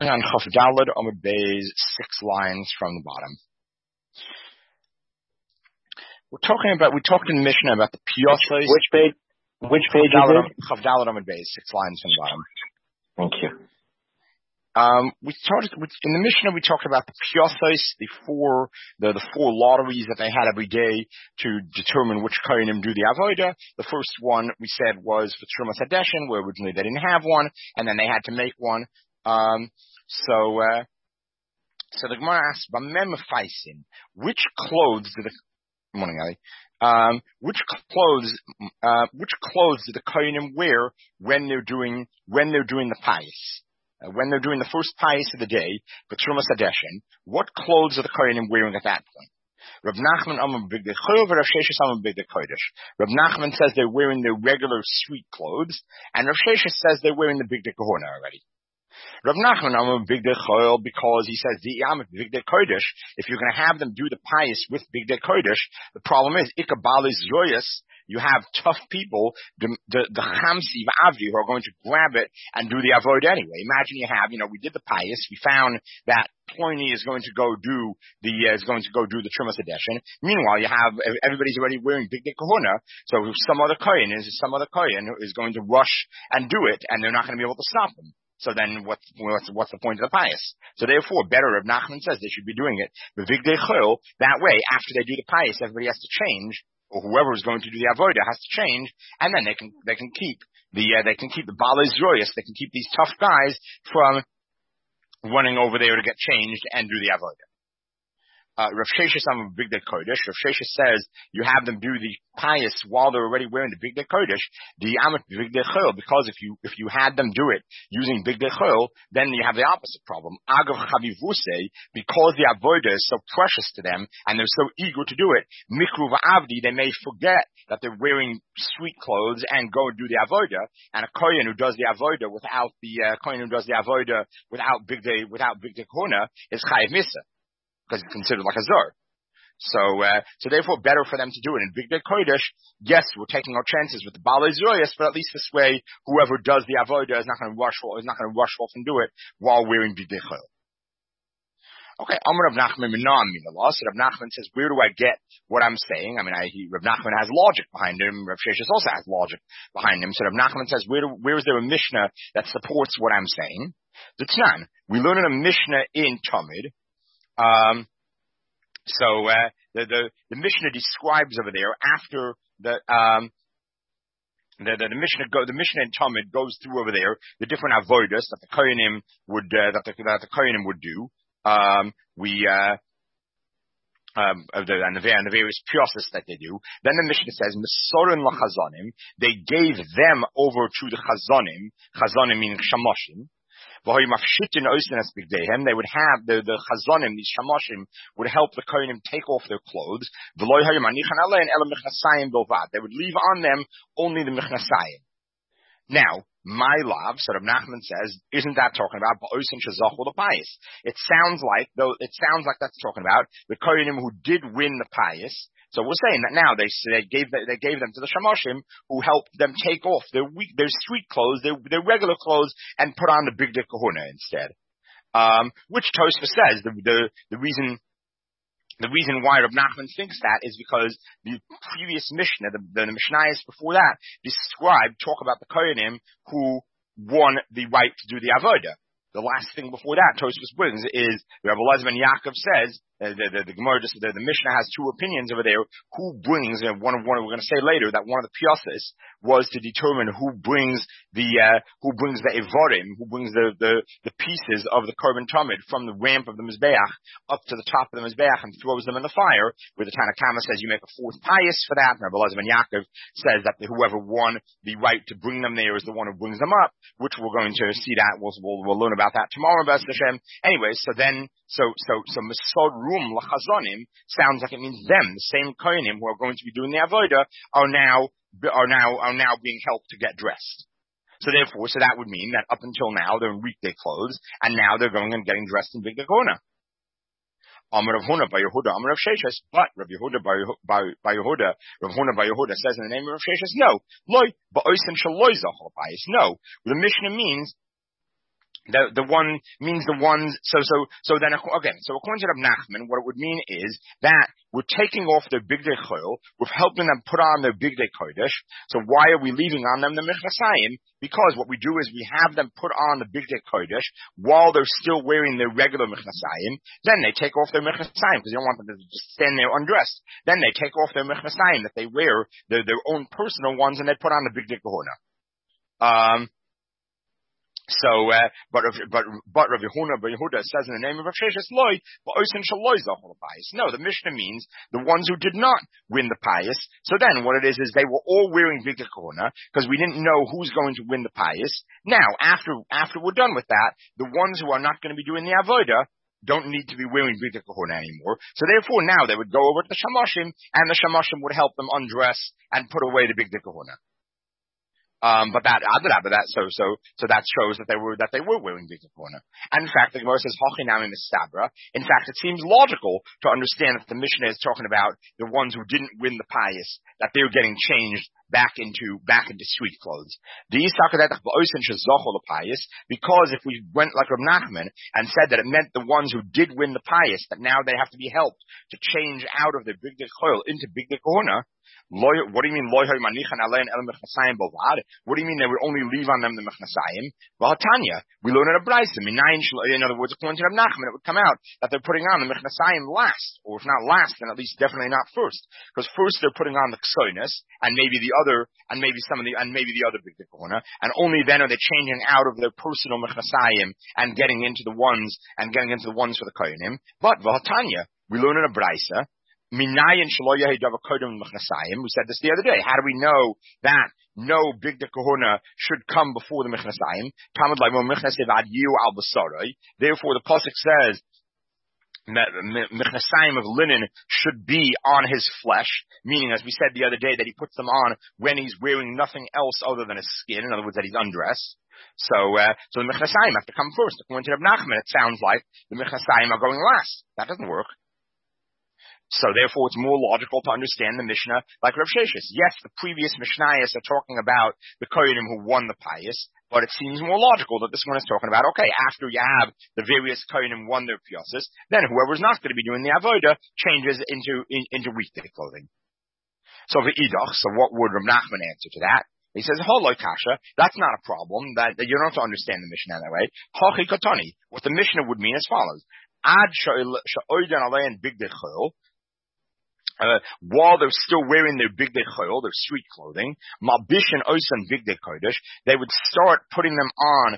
on Chaf Daled Amud Beis, 6 lines from the bottom. We talked in the Mishnah about the Piyosos. Which page is it? Chaf Daled Amud Beis, 6 lines from the bottom. Thank you. In the Mishnah, we talked about the Piyosos, the four lotteries that they had every day to determine which Kohanim do the Avodah. The first one we said was for Trumas Hadeshin, where originally they didn't have one, and then they had to make one. So the Gemara asks, "B'mem faisin, which clothes do the morning, Ali? Which clothes do the Kohanim wear when they're doing the payis? When they're doing the first payis of the day, for Trumas Hadeshin, what clothes are the Kohanim wearing at that point?" Rav Nachman Amar Bigdei Choil, Rav Sheshes Amar Bigdei Kodesh. Rav Nachman says they're wearing their regular sweet clothes, and Rav Sheshes says they're wearing the Bigdei Kahuna already. Rav Nachman Amar Bigdei Choil, because he says the Yam Bigdei Kodesh, if you're going to have them do the payis with Bigdei Kodesh, the problem is Ikabali Zoyas. You have tough people, the Chamsi V'Avdi, who are going to grab it and do the Avodah anyway. Imagine you have, we did the payis, we found that Pliny is going to go do the Trumas Hadeshin. Meanwhile, you have everybody's already wearing Bigdei Kahuna, so if some other Kohen is going to rush and do it, and they're not going to be able to stop them. So then what's the point of the payis? So therefore, better if Nachman says they should be doing it with Bigdei Chol. That way, after they do the payis, everybody has to change, or whoever is going to do the avodah has to change, and then they can keep the Balei Zroyas, they can keep these tough guys from running over there to get changed and do the avodah. Rav Sheshes Amar Bigdei Kodesh. Rav Sheshes says you have them do the payis while they're already wearing the Bigdei Kodesh, the Amet Bigdei Chol, because if you had them do it using Bigdei Chol, then you have the opposite problem. Agav Chavivuse, because the avodah is so precious to them and they're so eager to do it, Mikru V'Avdi, they may forget that they're wearing sweet clothes and go and do the avodah. And a kohen who does the avodah without Bigdei Kahuna is Chayiv Misa, because it's considered like a zor. So therefore, better for them to do it in Bigdei Kodesh. Yes, we're taking our chances with the Balei Zoyas, but at least this way, whoever does the avodah is not going to rush off and do it while wearing Bigdei Chol. Okay, Amar Rav Nachman Minam Minalah. So Rav Nachman says, where do I get what I'm saying? I mean, Rav Nachman has logic behind him. Rav Sheshes also has logic behind him. So Rav Nachman says, where is there a Mishnah that supports what I'm saying? The Tnan. We learn in a Mishnah in Talmud. The Mishnah describes over there after the Mishnah in Talmud goes through over there the different avodas that the Kohanim would do. And the various piyosas that they do. Then the Mishnah says, Mesorin lachazanim, they gave them over to the chazanim meaning shamoshim. They would have the chazanim, these shamoshim, would help the kohanim take off their clothes. They would leave on them only the michnasayim. Now, my love, so Rav Nachman says, isn't that talking about ba'osin shezachol the payis? It sounds like that's talking about the kohanim who did win the payis. So we're saying that now they gave them to the shamoshim who helped them take off their sweet clothes, their regular clothes, and put on the Bigdei Kahuna instead. Which Tosfos says the reason why Rav Nachman thinks that is because the previous Mishnah, the Mishnayos before that, talk about the Kohanim who won the right to do the avodah. The last thing before that Tosfos brings is Rabbi Elazar ben Yaakov says the Gemara, the Mishnah has two opinions over there. Who brings, one we're going to say later that one of the piyosas was to determine who brings the evorim, who brings the pieces of the korban tamid from the ramp of the mizbeach up to the top of the mizbeach and throws them in the fire. Where the Tanna Kama says you make a fourth payis for that. And Rabbi Elazar ben Yaakov says that whoever won the right to bring them there is the one who brings them up, which we're going to see that we'll learn about that tomorrow, B'ez Hashem. Anyway, so Mesod Rum Lachazonim sounds like it means them, the same Kohanim who are going to be doing the avodah are now being helped to get dressed. So that would mean that up until now they're in weekday clothes, and now they're going and getting dressed in Bigdei Kahuna. Amar Rav Huna Bar Yehuda, Amar Rav Sheshes, but Rav Yehuda Bar Yehuda, Rav Huna Bar Yehuda says in the name of Rav Sheshes, no, loy ba'osin shaloy zachol payis. No, the Mishnah means The one means the ones, so then again, so according to Rav Nachman, what it would mean is that we're taking off their bigdei chol, we're helping them put on their bigdei kodesh. So why are we leaving on them the mechnasayim? Because what we do is we have them put on the bigdei kodesh while they're still wearing their regular mechnasayim. Then they take off their mechnasayim because you don't want them to just stand there undressed. Then they take off their mechnasayim that they wear, their own personal ones, and they put on the bigdei kohona. But Rav Yehuda says in the name of Rav Sheshes loy, no, the Mishnah means the ones who did not win the pious. So then what it is they were all wearing bigdei kohona because we didn't know who's going to win the pious. Now, after we're done with that, the ones who are not going to be doing the avodah don't need to be wearing bigdei kohona anymore. So therefore now they would go over to the Shamoshim, and the Shamoshim would help them undress and put away the bigdei kohona. But that shows that they were wearing bigdei kohona. And in fact, the Gemara says, Hochinami mistabra. In fact, it seems logical to understand that the Mishnah is talking about the ones who didn't win the pious, that they're getting changed back into sweet clothes. Because if we went like Rav Nachman and said that it meant the ones who did win the pious, that now they have to be helped to change out of their bigdei chol into bigdei kohona. What do you mean? What do you mean they would only leave on them the mechnasayim? Well, Tanya, we learn in a brayso. In other words, according to Rav Nachman, it would come out that they're putting on the mechnasayim last, or if not last, then at least definitely not first. Because first they're putting on the ksoinus, and maybe the other bigdei kohona, and only then are they changing out of their personal mechnasayim and getting into the ones for the kohanim. But Tanya, we learn in a brayso. We said this the other day. How do we know that no bigdei kohona should come before the mechnasayim? Therefore, the pasuk says mechnasayim of linen should be on his flesh, meaning, as we said the other day, that he puts them on when he's wearing nothing else other than his skin. In other words, that he's undressed. So the mechnasayim have to come first. According to Rav Nachman, it sounds like the mechnasayim are going last. That doesn't work. So therefore, it's more logical to understand the Mishnah like Rav Sheshes. Yes, the previous Mishnayos are talking about the Kohanim who won the pious, but it seems more logical that this one is talking about, okay, after you have the various Kohanim won their piyusos, then whoever's not going to be doing the avodah changes into weekday clothing. So what would Rav Nachman answer to that? He says, Holoi kasha, that's not a problem, that you don't have to understand the Mishnah that way. Hochi katani, what the Mishnah would mean as follows. Ad sha'oidan alein bigdei chol, while they're still wearing their bigdei chol, their street clothing, malbishin oisan bigdei kodesh, they would start putting them on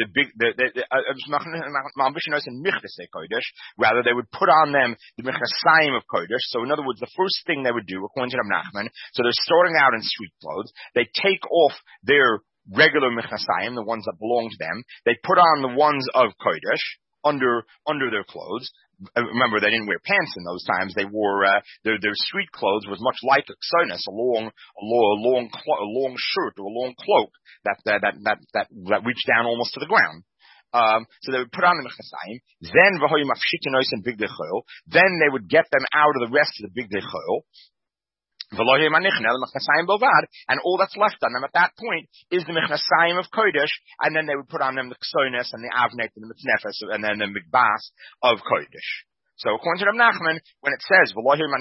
malbishin oisan michdasei kodesh. Rather, they would put on them the mechnasayim of kodesh. So, in other words, the first thing they would do, according to Rav Nachman, so they're starting out in street clothes. They take off their regular mechnasayim, the ones that belong to them. They put on the ones of kodesh under their clothes. Remember, they didn't wear pants in those times. They wore their street clothes was much like a ksonis, a long shirt or a long cloak that reached down almost to the ground. So they would put on the mechnasayim. Then then they would get them out of the rest of the bigdei chol. And all that's left on them at that point is the mechnasayim of kodesh, and then they would put on them the ksonis and the avnet and the mitznefes and then the mikbas of kodesh. So according to Rav Nachman, when it says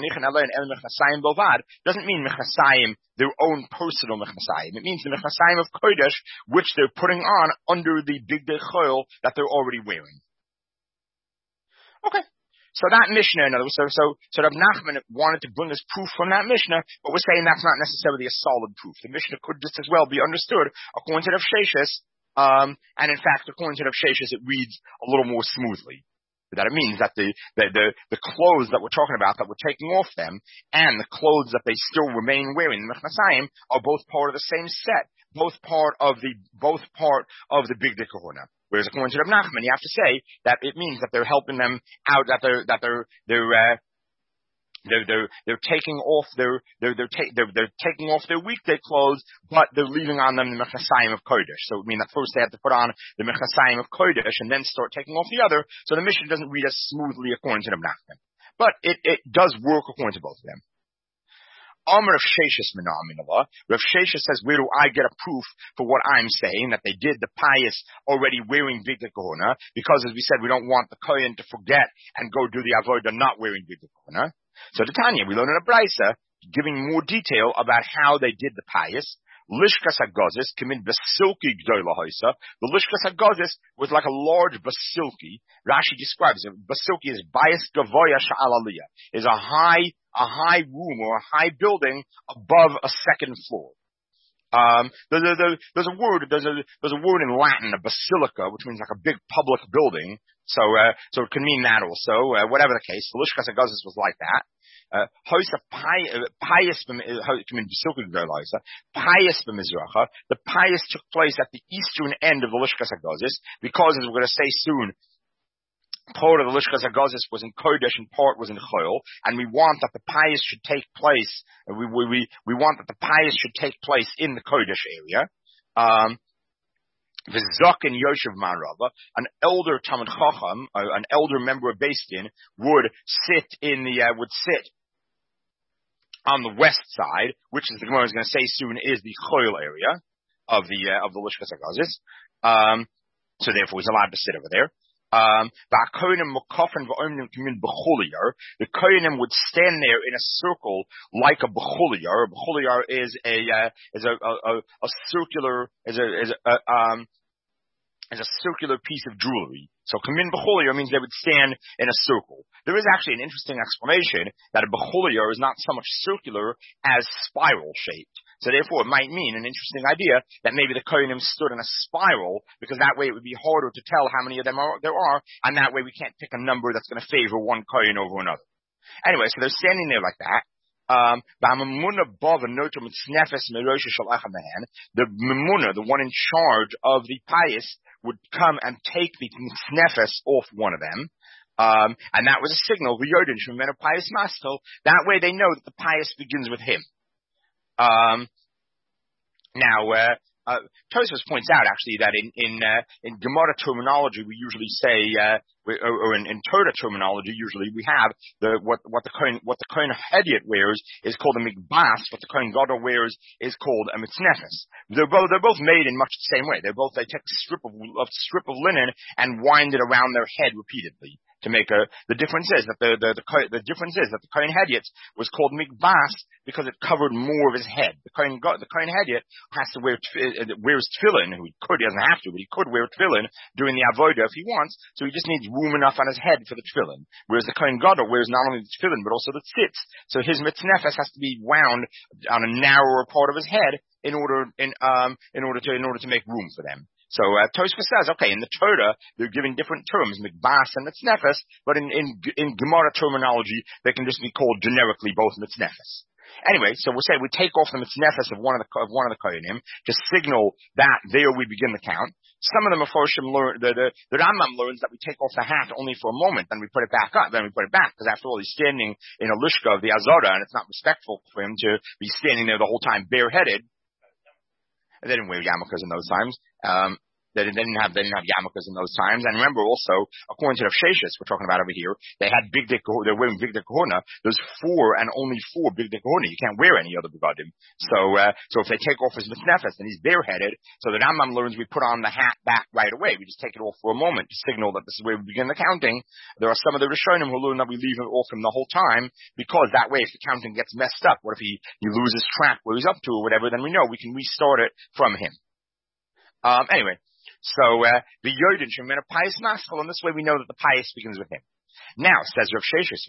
doesn't mean mechnasayim their own personal mechnasayim. It means the mechnasayim of kodesh which they're putting on under the bigdei chol that they're already wearing. Okay. So that Mishnah, in other words, so Rav Nachman wanted to bring us proof from that Mishnah, but we're saying that's not necessarily a solid proof. The Mishnah could just as well be understood according to Rav Sheshes, and in fact, according to Rav Sheshes, it reads a little more smoothly. That it means that the clothes that we're talking about, that we're taking off them, and the clothes that they still remain wearing, the mechnasayim, are both part of the same set, both part of the bigdei kohona. Whereas according to Rav Nachman, you have to say that it means that they're helping them out, that they're taking off they're taking off their weekday clothes, but they're leaving on them the mechnasayim of kodesh. So it means that first they have to put on the mechnasayim of kodesh and then start taking off the other. So the Mishnah doesn't read as smoothly according to Rav Nachman, but it does work according to both of them. Amar Rav Sheshes Menaminala. Rav Sheshes says, where do I get a proof for what I'm saying, that they did the pious already wearing Bigdei Kehuna? Because as we said, we don't want the Kohen to forget and go do the Avodah not wearing Bigdei Kehuna. So the Tanya, we learn in a Brisa, giving more detail about how they did the pious. Lishkas HaGazis came in basilki gdola hoisa. The Lishkas HaGazis was like a large basilki. Rashi describes it. Basilki is bayis gavoya sha'al aliyah, is a high room or a high building above a second floor. There's a word in Latin, a basilica, which means like a big public building. So it can mean that also. Whatever the case, the Lishkas HaGazis was like that. The pious took place at the eastern end of the Lishkas HaGazis, because, as we're going to say soon, part of the Lishkas HaGazis was in Kodesh and part was in Chol, and we want that the pious should take place. We want that the pious should take place in the Kodesh area. V'zaken Yoshev Marava, an elder Talmid Chacham, an elder member of Beis Din, would sit on the west side, which is the Gemara is going to say soon is the Chol area of the Lishkas HaGazis. So therefore he's allowed to sit over there. The Kohanim would stand there in a circle like a bechuliyar. A bechuliyar is a circular piece of jewelry. So kamin bechuliyar means they would stand in a circle. There is actually an interesting explanation that a bechuliyar is not so much circular as spiral shaped. So therefore, it might mean an interesting idea that maybe the Kohanim stood in a spiral, because that way it would be harder to tell how many of them there are, and that way we can't pick a number that's going to favor one Kohen over another. Anyway, so they're standing there like that. The Memuna, the one in charge of the pious, would come and take the Mitznefes off one of them. And that was a signal, that way they know that the pious begins with him. Tosfos points out actually that in Gemara terminology we usually say, or in Torah terminology usually we have what the Kohen Hediot wears is called a mikbas, what the Kohen Gadol wears is called a mitznefes. They're both made in much the same way. They take a strip of linen and wind it around their head repeatedly. To make the difference is that the difference is that the Kohen Hediot was called mikbas because it covered more of his head. The Kohen Hediot has to wears tefillin. He doesn't have to, but he could wear tefillin during the avodah if he wants. So he just needs room enough on his head for the tefillin. Whereas the Kohen Gadol wears not only the tefillin but also the tzitz. So his mitznefes has to be wound on a narrower part of his head in order to make room for them. So Tosfos says, okay, in the Torah they're giving different terms, mikbas and mitznefes, but in Gemara terminology they can just be called generically both mitznefes. Anyway, so we'll say we take off the mitznefes of one of the Kohanim to signal that there we begin the count. Some of the Meforshim learn, the Rambam learns that we take off the hat only for a moment, then we put it back up, then we put it back, because after all he's standing in a lishka of the Azara, and it's not respectful for him to be standing there the whole time bareheaded. They didn't wear yarmulkes in those times. They didn't have yarmulkes in those times. And remember also, according to the Sheshes we're talking about over here, they're wearing Bigdei Kehuna. There's 4 and only 4 Bigdei Kehuna. You can't wear any other begadim. So if they take off his mitznefes, then he's bareheaded. So the Rambam learns we put on the hat back right away. We just take it off for a moment to signal that this is where we begin the counting. There are some of the Rishonim who learn that we leave it off him the whole time, because that way if the counting gets messed up, what if he loses track where he's up to or whatever, then we know we can restart it from him. Anyway. So, the Yodin Shemin a pious maskal, and this way we know that the pious begins with him. Now, says Rav Sheshes,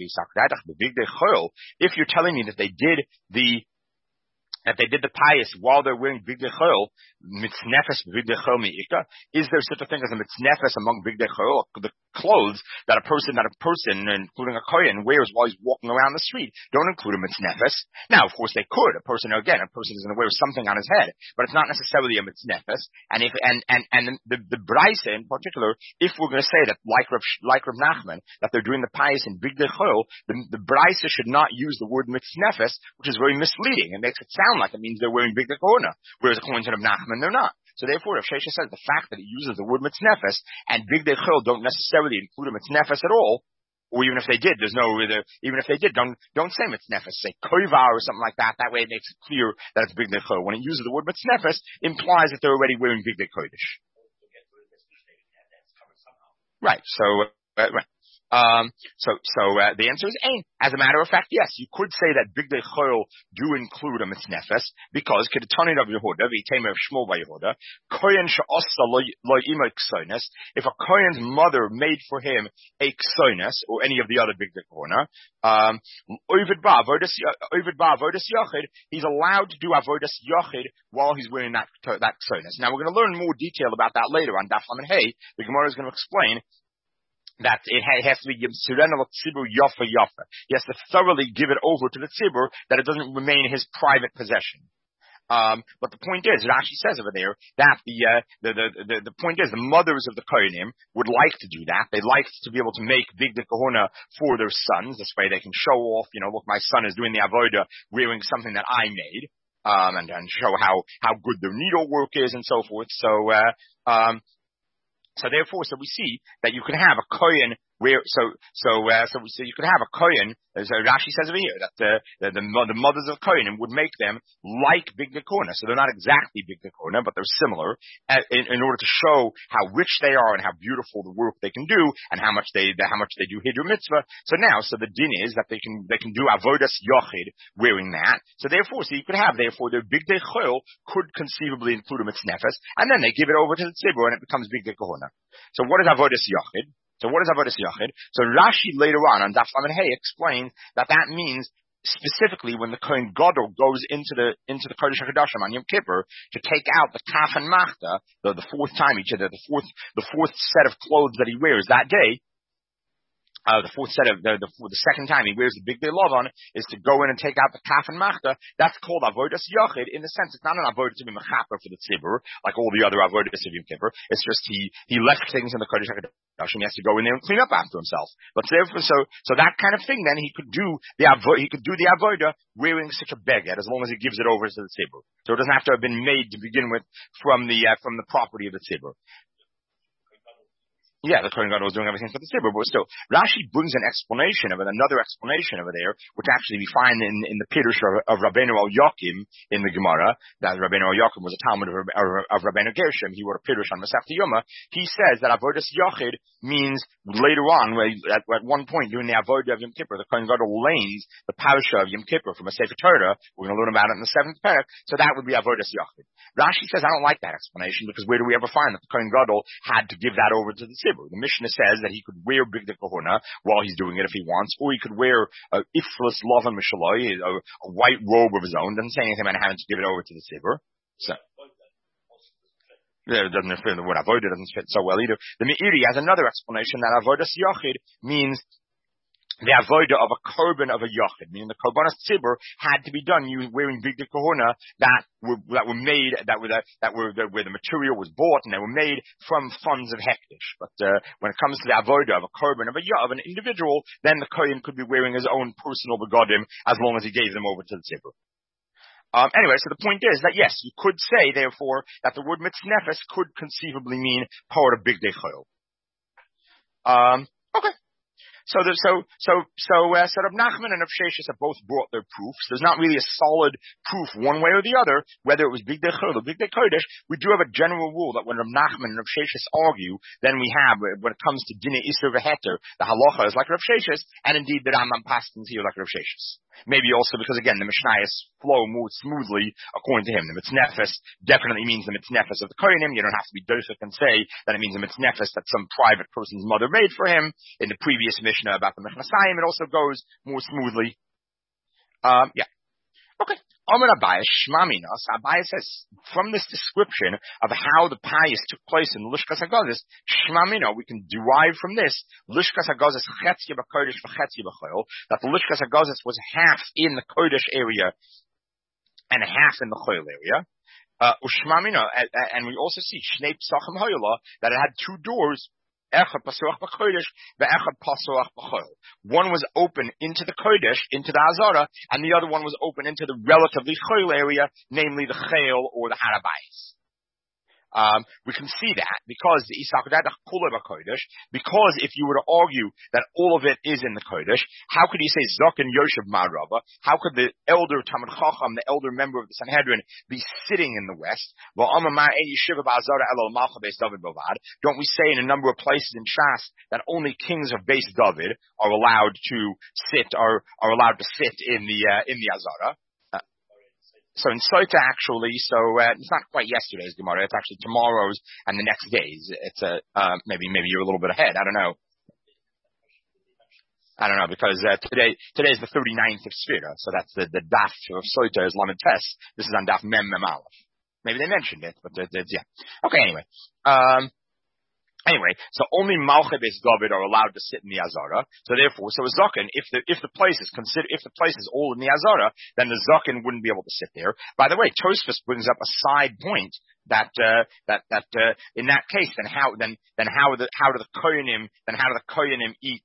if you're telling me that they did the pious while they're wearing Bigdei Chol, mitznefes Bigdei Chol mi'ika, is there such a thing as a mitznefes among Bigdei Chol, the clothes that a person, including a Kohen, wears while he's walking around the street, don't include a mitznefes. Now, of course, they could. A person is going to wear something on his head, but it's not necessarily a mitznefes. And the Braisa in particular, if we're going to say that, like Rav Nachman, that they're doing the pious in Bigdei Chol, the Braisa should not use the word mitznefes, which is very misleading. It makes it sound like it means they're wearing Bigdei Kehuna, whereas according to Rav Nachman, they're not. So therefore, Rav Sheshes says the fact that he uses the word mitznefes and Bigdei Chol don't necessarily include a mitznefes at all, or even if they did, even if they did, don't say mitznefes, say koiva or something like that. That way it makes it clear that it's bigdei chol. When it uses the word mitznefes, implies that they're already wearing bigdei kodesh. Right. So, right. The answer is ain. As a matter of fact, yes, you could say that bigdei chol do include a mitznefes because kedetanin of Yehuda, v'itemer of Shmuel by Yehuda, kohen she'osa lo ima ksoines. If a kohen's mother made for him a ksoines or any of the other bigdei kohona, ovid ba avodas yachid, he's allowed to do avodas yachid while he's wearing that ksoines. Now we're going to learn more detail about that later on Daf Lamed Hey. The Gemara is going to explain that it has to be Yimtzirena l'tzibur yafa yafa. He has to thoroughly give it over to the tzibur, that it doesn't remain his private possession. But the point is, it actually says over there that the point is the mothers of the kohenim would like to do that. They like to be able to make bigdei kohona for their sons. This way they can show off, look, my son is doing the avodah wearing something that I made, and show how good their needlework is and so forth. So therefore, we see that you can have a kohen where, so you could have a kohen, as Rashi says over here, that the mothers of kohenim would make them like bigdei kohona. So they're not exactly bigdei kohona, but they're similar, in order to show how rich they are and how beautiful the work they can do and how much they do hiddur mitzvah. So the din is that they can do avodas yochid wearing that. So you could have their bigdei chol could conceivably include a mitznefes, and then they give it over to the tzibur and it becomes bigdei kohona. So what is avodas yochid? So Rashi later on Daf Lamed Hey explains that means specifically when the Kohen Gadol goes into the Kodesh HaKadoshim on Yom Kippur to take out the kaf and machta, the fourth time the fourth set of clothes that he wears that day. The second time he wears the bigdei lavan is to go in and take out the kaf and machta. That's called avodas yachid in the sense it's not an avodah to be mechaper for the tzibur like all the other avodas of Yom Kippur. It's just he left things in the Kodesh HaKadoshim. He has to go in there and clean up after himself. But therefore, so that kind of thing, then he could do the avodah wearing such a beged as long as he gives it over to the tzibur. So it doesn't have to have been made to begin with from the property of the tzibur. Yeah, the Kohen Gadol was doing everything for the tzibur, but still, Rashi brings an explanation of it, another explanation over there, which actually we find in the Pirush of Rabbeinu Yochim in the Gemara. That Rabbeinu Yochim was a Talmud of Rabbeinu Gershom. He wrote a Pirush on Masechta Yoma. He says that avodas yochid means later on, at one point during the avodah of Yom Kippur, the Kohen Gadol lanes the parasha of Yom Kippur from a Sefer Torah. We're going to learn about it in the 7th parak. So that would be avodas yochid. Rashi says, I don't like that explanation because where do we ever find that the Kohen Gadol had to give that over to the tzibur? The Mishnah says that he could wear bigdei kohona while he's doing it if he wants, or he could wear a iflis lavan mishaloi, a white robe of his own. Doesn't say anything about having to give it over to the tzibur. So it doesn't fit. The word avodah doesn't fit so well either. The Meiri has another explanation that avodas yochid means the avodah of a korban of a yochid, meaning the korbanos tzibur had to be done wearing bigdei kohona that were made, where the material was bought and they were made from funds of hektish. But when it comes to the avodah of a korban of an individual, then the kohen could be wearing his own personal begodim as long as he gave them over to the tzibur. Anyway, so the point is that yes, you could say therefore that the word mitznefes could conceivably mean part of bigdei chol. Okay. So Rav Nachman and Rav Sheshes have both brought their proofs. There's not really a solid proof one way or the other, whether it was bigdei chol or bigdei kodesh. We do have a general rule that when Rav Nachman and Rav Sheshes argue, then we have, when it comes to dinei iser v'heter, the halacha is like Rav Sheshes, and indeed the Rambam paskins here like Rav Sheshes. Maybe also because, again, the Mishnayos flow more smoothly according to him. The mitznefes definitely means the mitznefes of the kohenim. You don't have to be doifik and say that it means the mitznefes that some private person's mother made for him. In the previous Mishnah about the Mechnasayim, it also goes more smoothly. Yeah. Okay. Amar Abaye, Shma Minos. Abaye says, from this description of how the payas took place in Lishkas HaGazis, Shma Mino, we can derive from this, Lishkas HaGazis Chetzia B'Kodesh V'Chetzia B'Chol, that the Lishkas HaGazis was half in the Kodesh area and half in the Chol area. Ushma Mino, and we also see Shnei Psachim Hoyla, that it had two doors, Echad Pasuach B'Kodesh, Ve'echad Pasuach B'Chol. One was open into the Kodesh, into the Azara, and the other one was open into the relatively Chol area, namely the Chel or the Harabayis. We can see that because the Isakadadach Kula Kodesh, because if you were to argue that all of it is in the Kodesh, how could you say Zaken Yoshev Ma'arava? How could the elder Talmid Chacham, the elder member of the Sanhedrin, be sitting in the west? Don't we say in a number of places in Shas that only kings of Beis David are allowed to sit in the Azara? So in Sota actually, it's not quite yesterday's Gemara, it's actually tomorrow's and the next day's. It's maybe you're a little bit ahead, I don't know, because today is the 39th of Sfira, so that's the daf of Sota is Lamed Tes. This is on daf Mem Aleph. Maybe they mentioned it, but yeah. Okay, anyway. So only Malchei Beis David are allowed to sit in the Azara. So therefore, a Zaken, if the place is all in the Azara, then the Zaken wouldn't be able to sit there. By the way, Tosfos brings up a side point that in that case, how do the Kohanim eat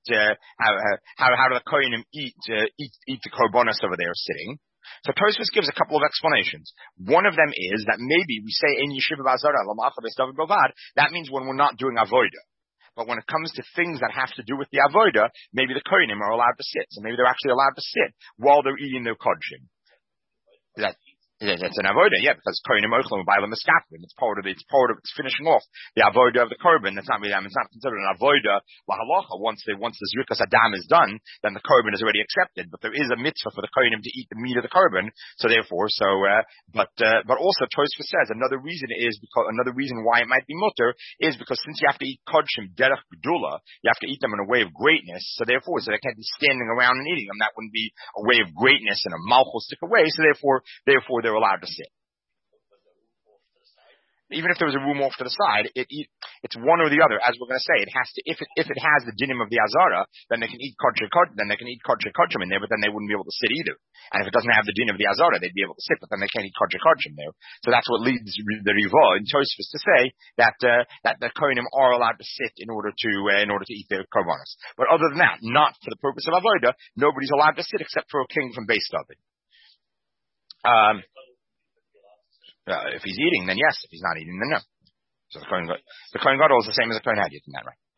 the korbanos over there sitting? So Tosfos gives a couple of explanations. One of them is that maybe we say in Yeshiva B'Azara L'Malchei Beis David Bovad, that means when we're not doing avoda. But when it comes to things that have to do with the avoda, maybe the Kohanim are allowed to sit. So maybe they're actually allowed to sit while they're eating their kodshim. It's an avoda, yeah, because Kohanim Ochlam and Bailam Eskapim. It's finishing off the avoda of the korban. It's not considered an avoda lahalacha. Once the zrikas adam is done, then the korban is already accepted. But there is a mitzvah for the Kohanim to eat the meat of the korban. So therefore, but also Tosfos says another reason why it might be mutter is because since you have to eat kodshim derech gedula, you have to eat them in a way of greatness. So they can't be standing around and eating them. That wouldn't be a way of greatness in a malchustic way. So therefore they're allowed to sit. Even if there was a room off to the side, it's one or the other. As we're going to say, it has to. If it has the dinim of the Azara, then they can eat kodshei kodshim in there, but then they wouldn't be able to sit either. And if it doesn't have the din of the Azara, they'd be able to sit, but then they can't eat kodshei kodshim there. So that's what leads the Riva in Tosfos to say that the Kohanim are allowed to sit in order to eat their korbanos. But other than that, not for the purpose of avoda, nobody's allowed to sit except for a king from Beis David. If he's eating, then yes. If he's not eating, then no. So the Kohen Gadol is the same as the Kohen Hadid in that, right?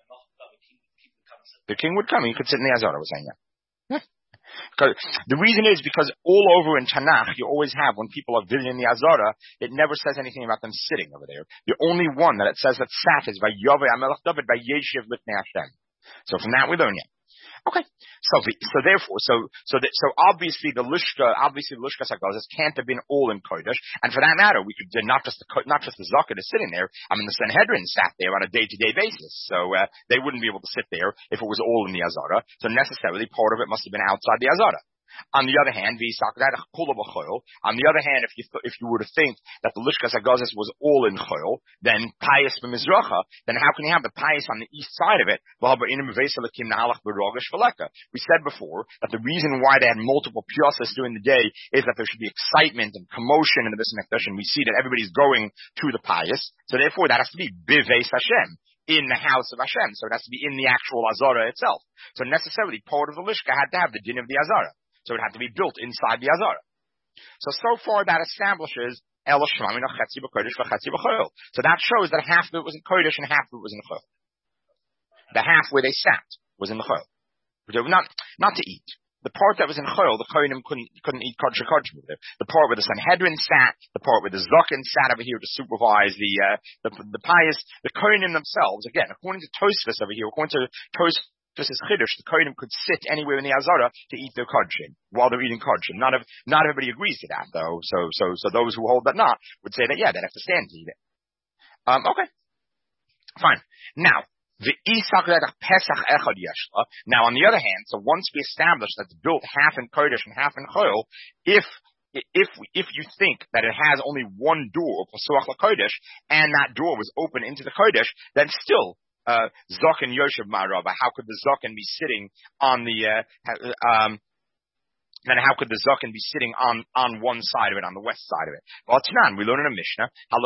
The king would come. He could sit in the Azara. We're saying that. The reason is because all over in Tanakh, you always have when people are visiting the Azara, it never says anything about them sitting over there. The only one that it says that sat is by Yahweh HaMelech David by Yeshiv Lifnei Hashem. So from that we learn it. Okay. So obviously the Lishkas HaGazos can't have been all in Kodesh, and for that matter, we could not just the Zaken is sitting there. I mean, the Sanhedrin sat there on a day-to-day basis, so they wouldn't be able to sit there if it was all in the Azara. So necessarily, part of it must have been outside the Azara. On the other hand, if you were to think that the Lishkas HaGazos was all in Choil, then Pius b'Mizracha, then how can you have the Pius on the east side of it? We said before that the reason why they had multiple piyasas during the day is that there should be excitement and commotion in the Beis Hamikdash, and we see that everybody's going to the Pius, so therefore that has to be B'Veis Hashem, in the house of Hashem, so it has to be in the actual Azara itself. So necessarily part of the Lishka had to have the din of the Azara. So it had to be built inside the Azara. So far that establishes so that shows that half of it was in Kodesh and half of it was in Chol. The half where they sat was in the Chol. Not to eat. The part that was in Chol, the Kohanim couldn't eat kodshei kodshim over there. The part where the Sanhedrin sat, the part where the Zaken sat over here to supervise the pious, the Kohanim themselves, again, according to Tosfos over here, according to Tosfos' Chiddush, the Kohanim could sit anywhere in the Azara to eat their kodshim while they're eating kodshim. Not everybody agrees to that, though. So those who hold that not would say that, yeah, they'd have to stand to eat it. Okay. Fine. Now, now, on the other hand, so once we establish that it's built half in Kodesh and half in Chol, if you think that it has only one door, Pasuach LaKodesh, and that door was open into the Kodesh, then still, Zaken Yoshev Ma'arava, how could the Zaken be sitting on the, then how could the Zaken be sitting on one side of it, on the west side of it? Well, Tanan, we learn in a Mishnah,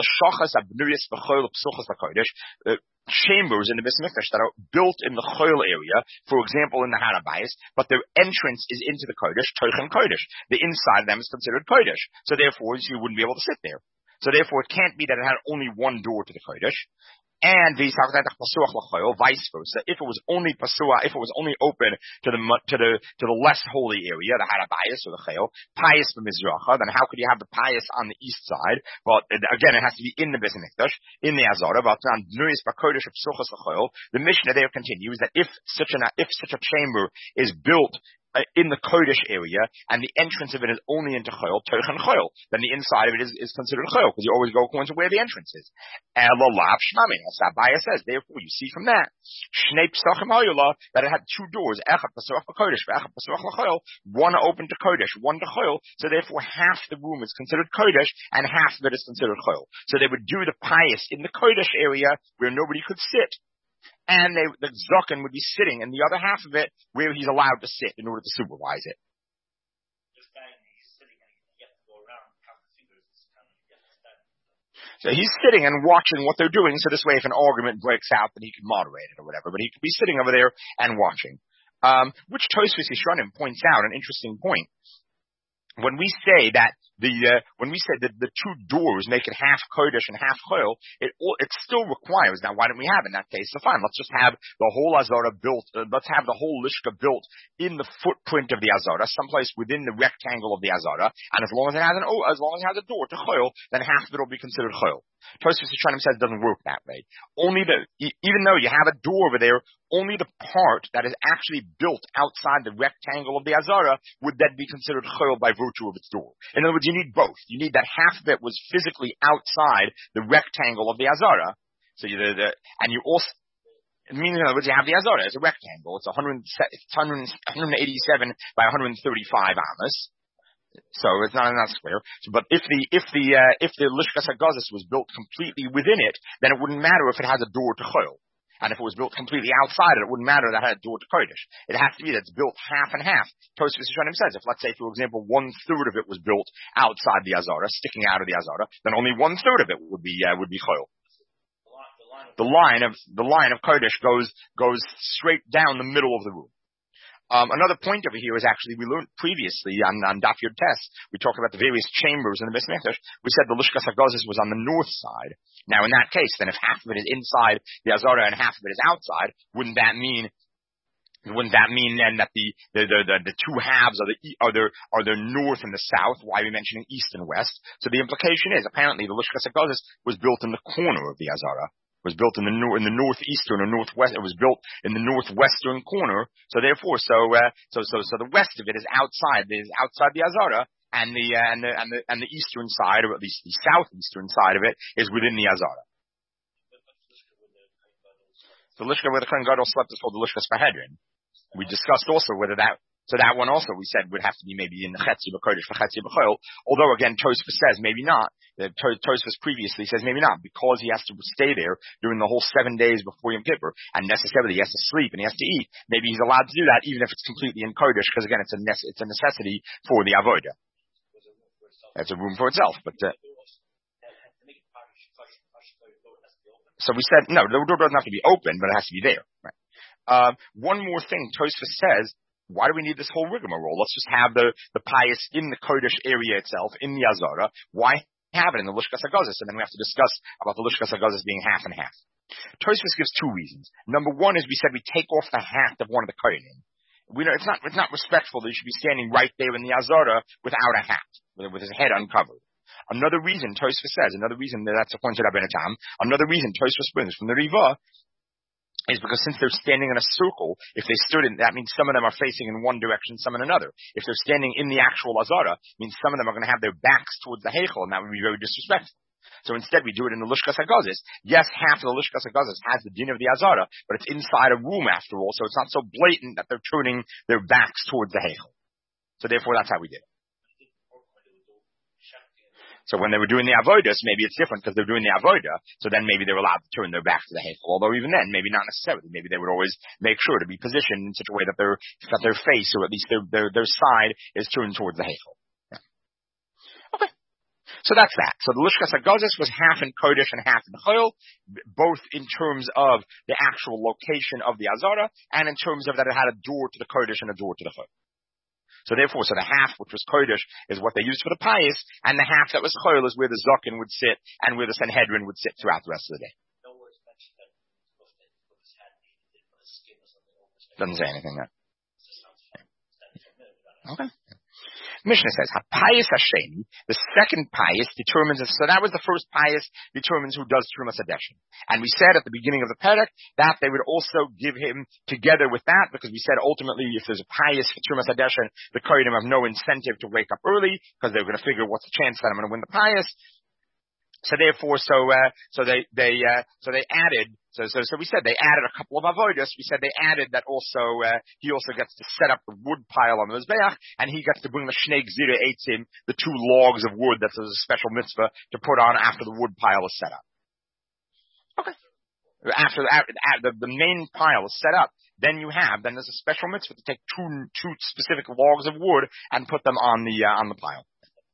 chambers in the Beis Hamikdash that are built in the Chol area, for example, in the Harabayis, but their entrance is into the Kodesh, Tochen Kodesh. The inside of them is considered Kodesh. So therefore, you wouldn't be able to sit there. So therefore, it can't be that it had only one door to the Kodesh. And vice versa. If it was only pasuah, if it was only open to the less holy area, the harabayas or the chayil, pious b'mizracha, then how could you have the pious on the east side? But again, it has to be in the Beis Hamikdash, in the Azara. But on Nuis Bakodesh of Psuchas l'chayil, the Mishnah there continues that if such a chamber is built in the Kodesh area, and the entrance of it is only into Chayil, Tochen Chayil, then the inside of it is considered Chayil, because you always go according to where the entrance is. Elalav Shmamin, as Abaya says, therefore you see from that, Shnei Pesachim Hayula, that it had two doors, Echad Pesach Kodesh, Echad Pesach Chayil, one open to Kodesh, one to Chayil, so therefore half the room is considered Kodesh, and half of it is considered Chayil. So they would do the pious in the Kodesh area, where nobody could sit, and the Zaken would be sitting in the other half of it where he's allowed to sit in order to supervise it. So he's sitting and watching what they're doing, so this way if an argument breaks out, then he can moderate it or whatever, but he could be sitting over there and watching. Which Tosfos Yisranim points out an interesting point. When we say that the two doors make it half Kodesh and half Chayil, it still requires, now why don't we have in that case? So fine, let's just have the whole Azara built, let's have the whole Lishka built in the footprint of the Azara, someplace within the rectangle of the Azara, and as long as it has a door to Chayil, then half of it will be considered Chayil. Tosfos Yisranim says it doesn't work that way. Even though you have a door over there, only the part that is actually built outside the rectangle of the Azara would then be considered Chayil by virtue of its door. In other words, you need both. You need that half of it was physically outside the rectangle of the Azara. So it means, in other words, you have the Azara as a rectangle. It's 187 by 135 amas. So it's not square. But if the Lishkas HaGazis was built completely within it, then it wouldn't matter if it has a door to Chayil. And if it was built completely outside it wouldn't matter that it had a door to Kodesh. It has to be that it's built half and half. Tosfos Yisranim says, if let's say, for example, 1/3 of it was built outside the Azara, sticking out of the Azara, then only 1/3 of it would be Chayil. The line of Kodesh goes straight down the middle of the room. Another point over here is actually, we learned previously on Daf Yud Tes, we talked about the various chambers in the Beis Hamikdash. We said the Lishkas HaGazis was on the north side. Now in that case, then if half of it is inside the Azara and half of it is outside, wouldn't that mean then that the two halves are the north and the south? Why are we mentioning east and west? So the implication is, apparently the Lishkas HaGazis was built in the corner of the Azara. Was built in the northeastern or northwest. It was built in the northwestern corner. So therefore, so the west of it is outside the Azara, and the eastern side, or at least the southeastern side of it, is within the Azara. The Lishka where the Kohen Gadol slept is called the Lishkas Vahedrin. We discussed also whether that one also we said would have to be maybe in the Chetzi B'Kodesh for Chetzi B'Chayil. Although again Tosfos says maybe not. Tosfos previously says maybe not, because he has to stay there during the whole 7 days before Yom Kippur, and necessarily he has to sleep and he has to eat. Maybe he's allowed to do that even if it's completely in Kodesh, because again it's a necessity for the avoda. It's a room for itself, but. So we said no, the door doesn't have to be open, but it has to be there. Right. One more thing, Tosfos says. Why do we need this whole rigmarole? Let's just have the pious in the Kodesh area itself, in the Azara. Why have it in the Lishkas HaGazis? And then we have to discuss about the Lishkas HaGazis being half and half. Tosfos gives two reasons. Number one is we said we take off the hat of one of the Kohanim. It's not respectful that you should be standing right there in the Azara without a hat, with his head uncovered. Another reason, Tosfos says, that's a point to Rabbeinu Tam, another reason Tosfos brings from the Riva, is because since they're standing in a circle, if they stood in, that means some of them are facing in one direction, some in another. If they're standing in the actual Azara, it means some of them are going to have their backs towards the Heichel, and that would be very disrespectful. So instead we do it in the Lishkas HaGazis. Yes, half of the Lishkas HaGazis has the din of the Azara, but it's inside a room after all, so it's not so blatant that they're turning their backs towards the Heichel. So therefore that's how we did it. So when they were doing the avodas, maybe it's different because they're doing the avoda. So then maybe they're allowed to turn their back to the heichel. Although even then, maybe not necessarily. Maybe they would always make sure to be positioned in such a way that their face, or at least their side, is turned towards the heichel. Yeah. Okay. So that's that. So the Lishkas HaGazis was half in Kodesh and half in Chayil, both in terms of the actual location of the Azara, and in terms of that it had a door to the Kodesh and a door to the Chayil. So therefore, the half which was kodesh is what they used for the pious, and the half that was chol is where the zaken would sit and where the Sanhedrin would sit throughout the rest of the day. Doesn't say anything there. Okay. Mishnah says, pious Hasheni, the second pious determines, so that was the first pious, determines who does Trumas Hadeshin. And we said at the beginning of the Perek that they would also give him together with that, because we said ultimately if there's a pious for Trumas Hadeshin, the Kohanim have no incentive to wake up early, because they're going to figure what's the chance that I'm going to win the pious. So therefore, they added, so we said they added a couple of avodas. We said they added that also, he also gets to set up the wood pile on the Mizbeach, and he gets to bring the Shnei Gzira Eitzim, the 2 logs of wood that's a special mitzvah to put on after the wood pile is set up. Okay. After the main pile is set up, then there's a special mitzvah to take two specific logs of wood and put them on the pile.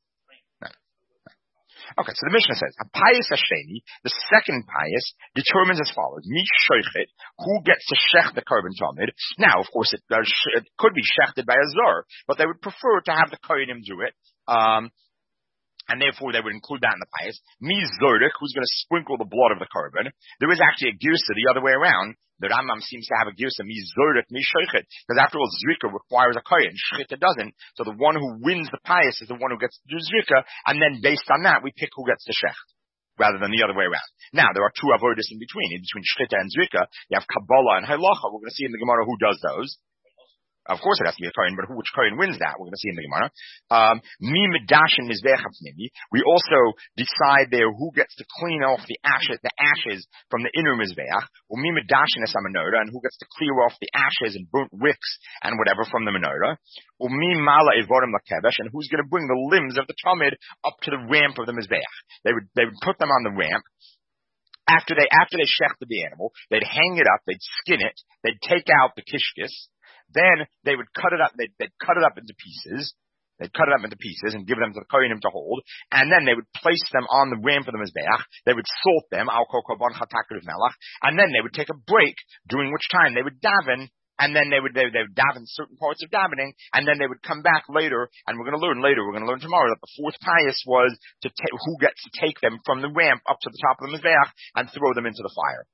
Okay, so the Mishnah says, a pious Hasheni, the second pious, determines as follows. Mi shoichet, who gets to shech the korban tamid. Now, of course, it could be shechted by a zor, but they would prefer to have the kohanim do it. And therefore they would include that in the pious. Mi zordik, who's going to sprinkle the blood of the korban. There is actually a girsa the other way around. The Rambam seems to have a girsa, mi zordik, mi shoichet. Because after all, zrika requires a kohen. Shchita doesn't. So the one who wins the pious is the one who gets to do zrika. And then based on that, we pick who gets the shecht, rather than the other way around. Now, there are 2 avodas in between shchita and zrika. You have Kabbalah and Halacha. We're going to see in the Gemara who does those. Of course it has to be a kohen, but which kohen wins that? We're going to see in the Gemara. Mi medashin mizbech hafnimi. We also decide there who gets to clean off the ashes from the inner mizbeach. Mi medashin es menorah, and who gets to clear off the ashes and burnt wicks and whatever from the menorah. Mi mala evorim lakevesh, and who's going to bring the limbs of the tamid up to the ramp of the mizbeach. They would put them on the ramp. After they shechted the animal, they'd hang it up, they'd skin it, they'd take out the kishkis. Then they would cut it up. They'd cut it up into pieces. They'd cut it up into pieces and give them to the kohanim to hold. And then they would place them on the ramp of the mizbeach. They would salt them, al kol korban chatak melach. And then they would take a break, during which time they would daven. And then they would daven certain parts of davening. And then they would come back later. And we're going to learn tomorrow that the fourth pious was who gets to take them from the ramp up to the top of the mizbeach and throw them into the fire.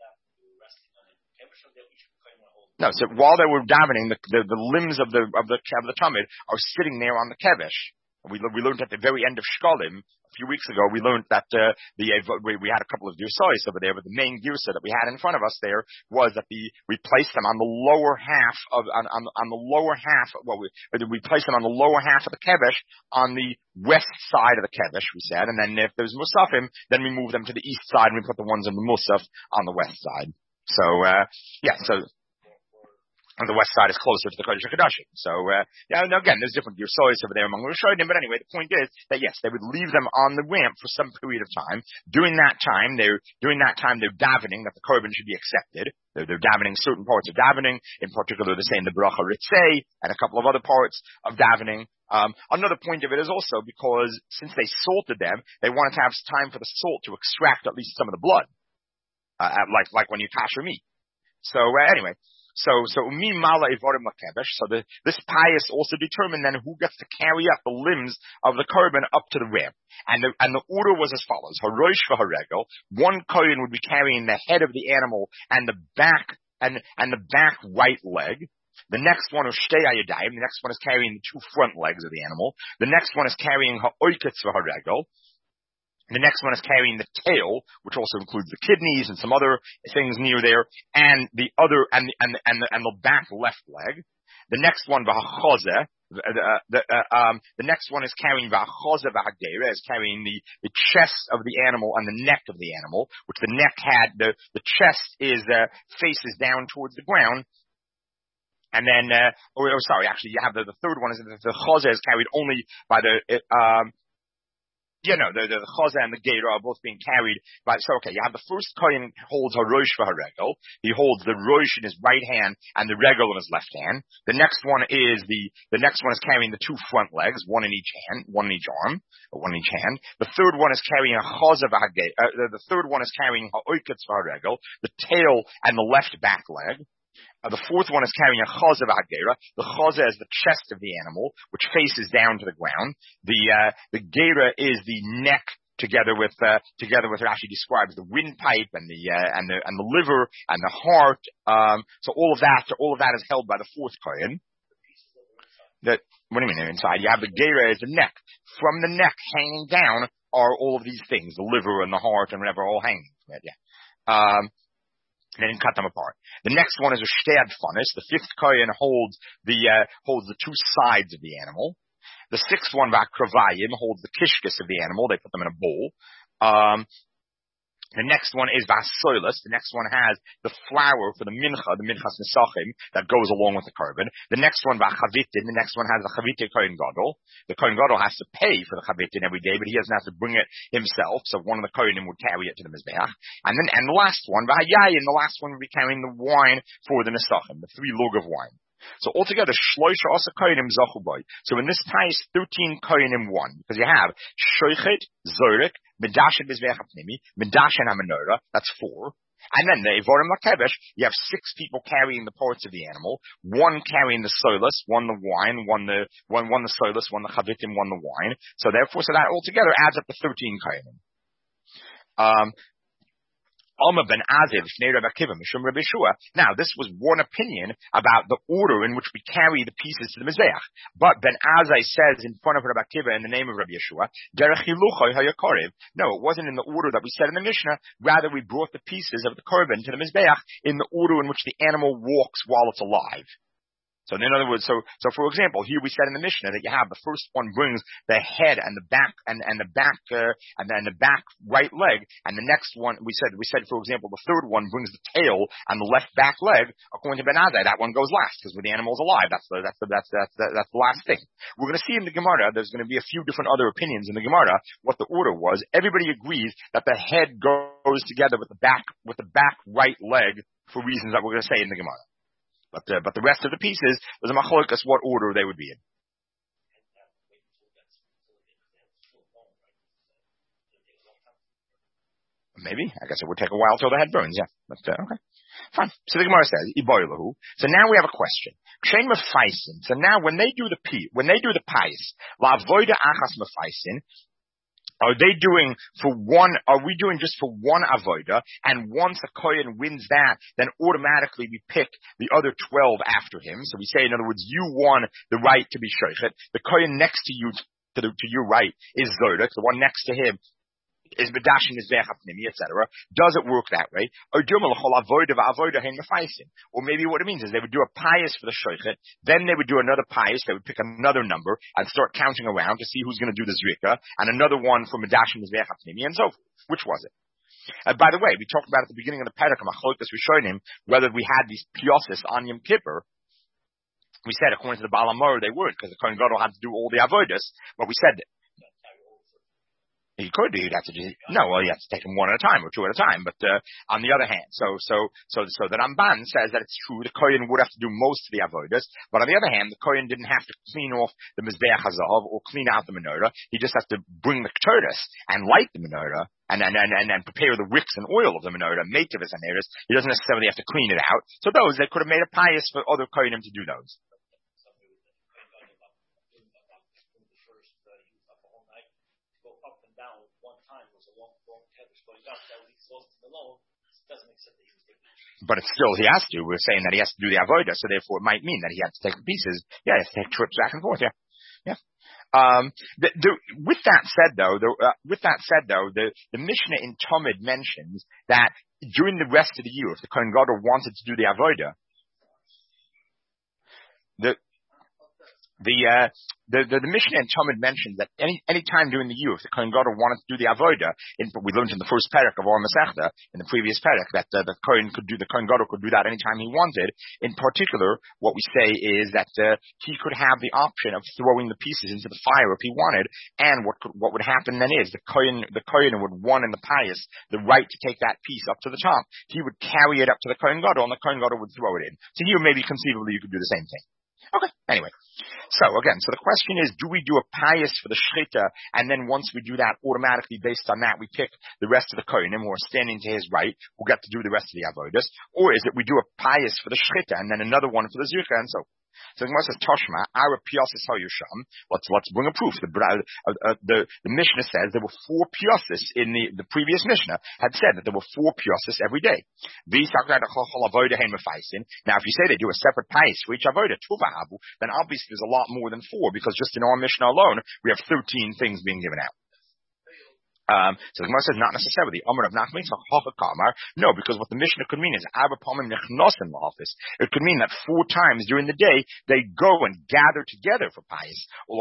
No, so while they were davening, the limbs of the tamid are sitting there on the kevesh. We learned at the very end of Shkolim a few weeks ago. We learned that we had a couple of girsais over there, but the main girsa that we had in front of us there was that we placed them on the lower half of on the lower half. Well, we placed them on the lower half of the kevesh on the west side of the kevesh. We said, and then if there's musafim, then we move them to the east side and we put the ones in the musaf on the west side. So so. And the west side is closer to the Kodesh HaKodashim. So, again, there's different Yersois over there among the Rishonim, but anyway, the point is that yes, they would leave them on the ramp for some period of time. During that time, they're davening that the korban should be accepted. They're davening certain parts of davening, in particular they're saying the Bracha Ritzei and a couple of other parts of davening. Another point of it is also because since they salted them, they wanted to have time for the salt to extract at least some of the blood. Like when you kasher meat. So, anyway. So mi mala evorim lakevesh. So this pious also determined then who gets to carry up the limbs of the korban up to the ramp. And the order was as follows: harosh v'haregel. One kohen would be carrying the head of the animal and the back and the back right leg. The next one is shtei ayadayim. The next one is carrying the 2 front legs of the animal. The next one is carrying ha'oiketz v'haregel. The next one is carrying the tail, which also includes the kidneys and some other things near there, and the back left leg. The next one, v'hachazeh, the next one is carrying v'hachazeh v'hagdera, is carrying the chest of the animal and the neck of the animal, which the neck had, the chest faces down towards the ground. And then, actually, you have the third one is the chazeh is carried only by the the chazah and the geira are both being carried by. So, okay, you have the first kohen holds a rosh v'haregel. He holds the rosh in his right hand and the regel in his left hand. The next one is carrying the 2 front legs, one in each hand, one in each arm, or one in each hand. The third one is carrying a chazah v'hageira. The third one is carrying ha'oiketz v'haregel, the tail and the left back leg. The fourth one is carrying a chaza v'hagera. The chaza is the chest of the animal, which faces down to the ground. The gera is the neck, together with Rashi describes the windpipe and the liver and the heart. So all of that is held by the fourth kohen. What do you mean inside? You have the gera is the neck. From the neck hanging down are all of these things, the liver and the heart and whatever, all hanging from it. Yeah. And then cut them apart. The next one is a shtad funis. The fifth kohen holds the two sides of the animal. The sixth one, Vakravayim, holds the kishkis of the animal. They put them in a bowl. The next one is Vasoilus. The next one has the flour for the minchas nesachim, that goes along with the korban. The next one, Vachavitin. The next one has the Chavitin Kohen Gadol. The Kohen Gadol has to pay for the Chavitin every day, but he doesn't have to bring it himself. So one of the Kohenim would carry it to the Mizbeach. And the last one, Vahayayin, the last one would be carrying the wine for the nesachim, the 3 lug of wine. So altogether, shloisha asa kohenim zachu boy. So in this pais, 13 kohenim won, because you have shoichet, zorik, medashen mizbeach hapnimi, medashen hamenorah. That's 4. And then the evorim lakevesh, you have 6 people carrying the parts of the animal, 1 carrying the solus, 1 the wine, 1 the solus, 1 the chavitim, 1 the wine. So therefore, that altogether adds up to 13 kohenim. Alma ben Aziv, Shnei Rabbi Akiva, Mishum Rabbi Yeshua. Now, this was one opinion about the order in which we carry the pieces to the Mizbeach. But Ben Azai says in front of Rabbi Akiva in the name of Rabbi Yeshua, Derech Hiluchai HaYakorev. No, it wasn't in the order that we said in the Mishnah. Rather, we brought the pieces of the korban to the Mizbeach in the order in which the animal walks while it's alive. So in other words, so for example, here we said in the Mishnah that you have the first one brings the head and the back and the back right leg, and the next one we said for example the third one brings the tail and the left back leg. According to Ben Azai, that one goes last because when the animal's alive, that's the last thing. We're going to see in the Gemara. There's going to be a few different other opinions in the Gemara what the order was. Everybody agrees that the head goes together with the back right leg for reasons that we're going to say in the Gemara. But the rest of the pieces, there's a machlokas what order they would be in. Maybe. I guess it would take a while till the head burns, yeah. But, okay. Fine. So the Gemara says, Iboilahu. So now we have a question. Kshen mefaisin. So now when they do the pais, la'avoida achas mefaisin, are we doing just for one avoda, and once a kohen wins that, then automatically we pick the other 12 after him? So we say, in other words, you won the right to be shoichet. The kohen next to you, to your right, is zodik. The one next to him is medashin is vechapnimi, etc. Does it work that way? Or maybe what it means is they would do a pious for the shoichet, then they would do another pious, they would pick another number and start counting around to see who's going to do the zrika, and another one for medashin is vechapnimi, and so forth. Which was it? By the way, we talked about at the beginning of the parak, machlokas rishonim, whether we had these piosis on Yom Kippur. We said according to the Baal HaMor they weren't, because the Kohen Gadol had to do all the avodas, but we said that you have to take them one at a time or two at a time. But on the other hand, so the Ramban says that it's true the kohen would have to do most of the avodas, but on the other hand, the kohen didn't have to clean off the mizbeach hazav or clean out the menorah. He just has to bring the ketores and light the menorah and prepare the wicks and oil of the menorah, meitivus and eris. He doesn't necessarily have to clean it out. So those they could have made a pious for other kohenim to do those. But it's still, he has to. We're saying that he has to do the avodah, so therefore it might mean that he has to take the pieces. Yeah, he has to take trips back and forth. Yeah. With that said, though, the Mishnah in Talmud mentions that during the rest of the year, if the Kohen Gadol wanted to do the avodah, the Mishnah in Talmud mentions that any time during the year, if the Kohen Gadol wanted to do the avodah, we learned in the first parak of our Masechta, in the previous parak, that the Kohen Gadol could do that anytime he wanted. In particular, what we say is that he could have the option of throwing the pieces into the fire if he wanted, and what would happen then is the Kohen would won in the pious the right to take that piece up to the top. He would carry it up to the Kohen Gadol, and the Kohen Gadol would throw it in. So here maybe conceivably you could do the same thing. Okay, anyway. So the question is, do we do a payas for the shchita, and then once we do that, automatically based on that, we pick the rest of the kohenim who are standing to his right, who get to do the rest of the avodas, or is it we do a payas for the shchita, and then another one for the zirka, and so forth. So the Gemara says, Toshma, our piyasis hayusham. Let's bring a proof. The Mishnah says there were 4 piyasis in the previous Mishnah had said that there were 4 piyasis every day. Now, if you say they do a separate payas for each avodah, then obviously there's a lot more than 4, because just in our Mishnah alone, we have 13 things being given out. So the Gemara says not necessarily. No, because what the Mishnah could mean is it could mean that 4 times during the day they go and gather together for payas.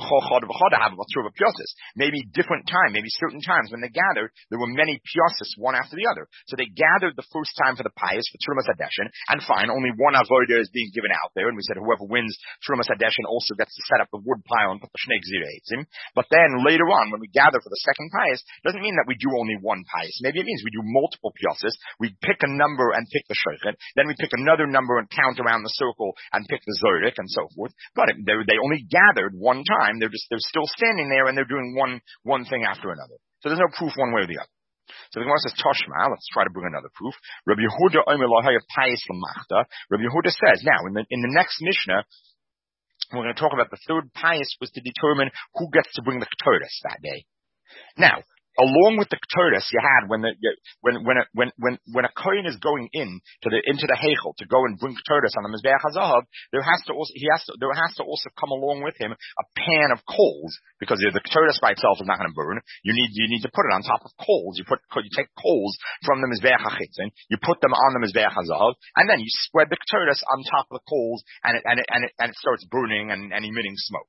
Maybe different time, maybe certain times when they gathered, there were many piyasis one after the other. So they gathered the first time for the payas for Trumas Hadeshin, and fine, only one avodah is being given out there, and we said whoever wins Trumas Hadeshin also gets to set up the wood pile and put the shnei gzira eitzim. But then later on, when we gather for the second payas, doesn't mean that we do only one payas. Maybe it means we do multiple piyasis. We pick a number and pick the shochet, then we pick another number and count around the circle and pick the zodek and so forth. But they only gathered one time. They're still standing there and they're doing one thing after another. So there's no proof one way or the other. So the Gemara says, Toshma, let's try to bring another proof. Rabbi Yehuda Omer lo haya payas l'machta. Rabbi Yehuda says, now in the next Mishnah, we're going to talk about the third payas was to determine who gets to bring the ketores that day. Now, along with the ketores you had when a kohen is going into the heichel to go and bring ketores on the mizbeach hazahav, there has to also come along with him a pan of coals, because the ketores by itself is not going to burn. You need to put it on top of coals. You take coals from the mizbeach hachitzin, you put them on the mizbeach hazahav, and then you spread the ketores on top of the coals, and it starts burning and emitting smoke.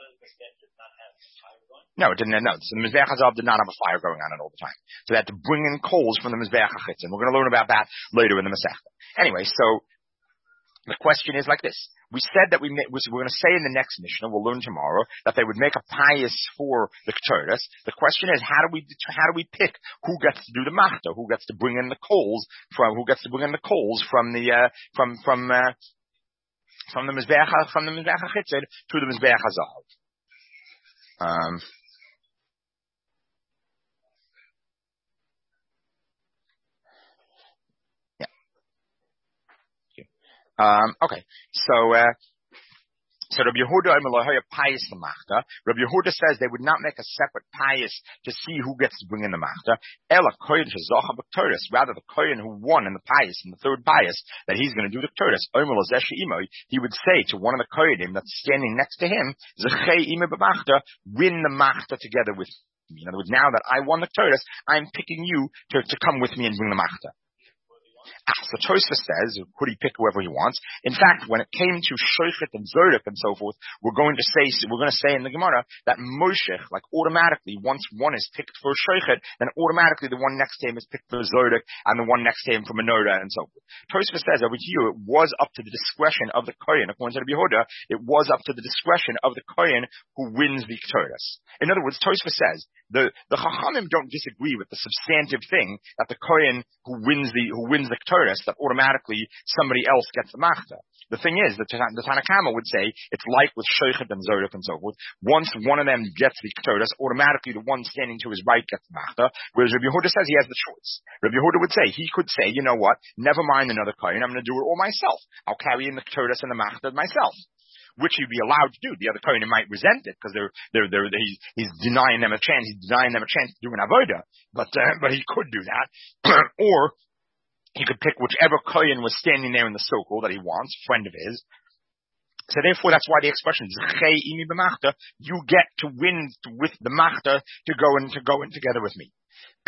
No, it didn't. No, so the Mizbeach Hazav did not have a fire going on it all the time. So they had to bring in coals from the Mizbeach HaChitzin. We're going to learn about that later in the Masechta. Anyway, so the question is like this. We said that we're going to say in the next Mishnah, we'll learn tomorrow, that they would make a payas for the ketores. The question is, how do we pick who gets to do the machta, who gets to bring in the coals from the Mizbeach HaChitzin to the Mizbeach Hazav. Okay, so Rabbi Yehuda payas l'machta. Rabbi Yehuda says they would not make a separate payas to see who gets to bring in the machta. Ela kohen shezocha b'ketoros. Rather, the kohen who won in the payas, in the third payas, that he's going to do the ketores. He would say to one of the kohenim that's standing next to him, Zechei ime b'machta, win the machta together with me. In other words, now that I won the ketores, I'm picking you to come with me and bring the machta. So Tosfos says, could he pick whoever he wants? In fact, when it came to Shochet and Zodek and so forth, we're going to say in the Gemara that Moshech, like automatically, once one is picked for Shochet, then automatically the one next to him is picked for Zodek, and the one next to him for Menorah and so forth. Tosfos says over here, it was up to the discretion of the Kohen. According to the Yehuda, it was up to the discretion of the Kohen who wins the ketores. In other words, Tosfos says, the Chachamim don't disagree with the substantive thing that the Kohen who wins the ketores, that automatically somebody else gets the machta. The thing is, the Tanna Kamma would say it's like with Shochet and Zodek and so forth. Once one of them gets the ketores, automatically the one standing to his right gets the machta. Whereas Rabbi Yehuda says he has the choice. Rabbi Yehuda would say he could say, you know what? Never mind another kohen. I'm going to do it all myself. I'll carry in the ketores and the machta myself. Which he'd be allowed to do. The other kohen might resent it because he's denying them a chance. He's denying them a chance to do an avodah, but he could do that, or he could pick whichever kohen was standing there in the circle that he wants, friend of his. So therefore, that's why the expression is you get to win with the machta to go in together with me.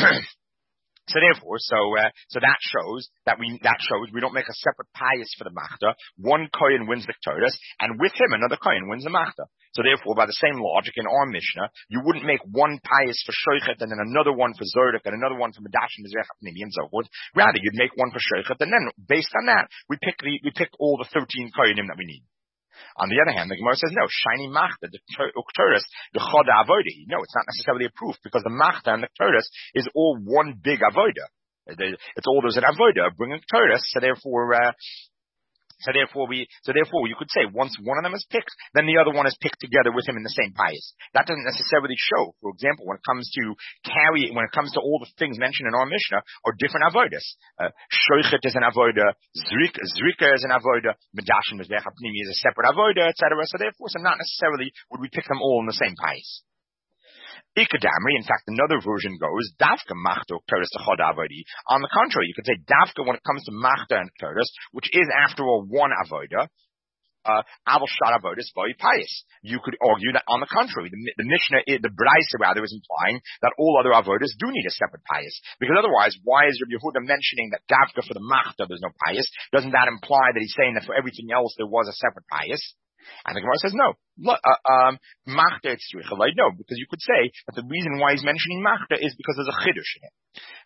So therefore, so that shows we don't make a separate payas for the machta. One kohen wins the ketores, and with him another kohen wins the machta. So therefore, by the same logic in our Mishnah, you wouldn't make one payas for Shochet and then another one for Zodek and another one for Medash and Mizrach and so forth. Rather, you'd make one for Shochet, and then based on that, we pick all the 13 kohenim that we need. On the other hand, the Gemara says, no, shiny machta, the ketores, the choda avodah. No, it's not necessarily a proof, because the machta and the ketores is all one big avodah. It's all there's an avodah, bringing ketores, so therefore, So therefore you could say once one of them is picked, then the other one is picked together with him in the same pious. That doesn't necessarily show. For example, when it comes to all the things mentioned in our Mishnah are different avodas. Shoichet is an avoda, zrika is an avoda, medashin mizbeach hapnimi is a separate avoda, etc. So therefore, not necessarily would we pick them all in the same pious. Ikadamri, in fact, another version goes, Davka Machta Ktoris Chod Avodi. On the contrary, you could say Davka when it comes to Machta and Ktoris, which is after all one Avoda, Aval Shad Avodis Boy Pious. You could argue that on the contrary, the Mishnah, the Braisa rather, is implying that all other Avodas do need a separate pious. Because otherwise, why is Rabbi Yehuda mentioning that Davka for the Machta there's no pious? Doesn't that imply that he's saying that for everything else there was a separate pious? And the Gemara says no. Machta tzricha no, because you could say that the reason why he's mentioning Machta is because there's a chiddush in it.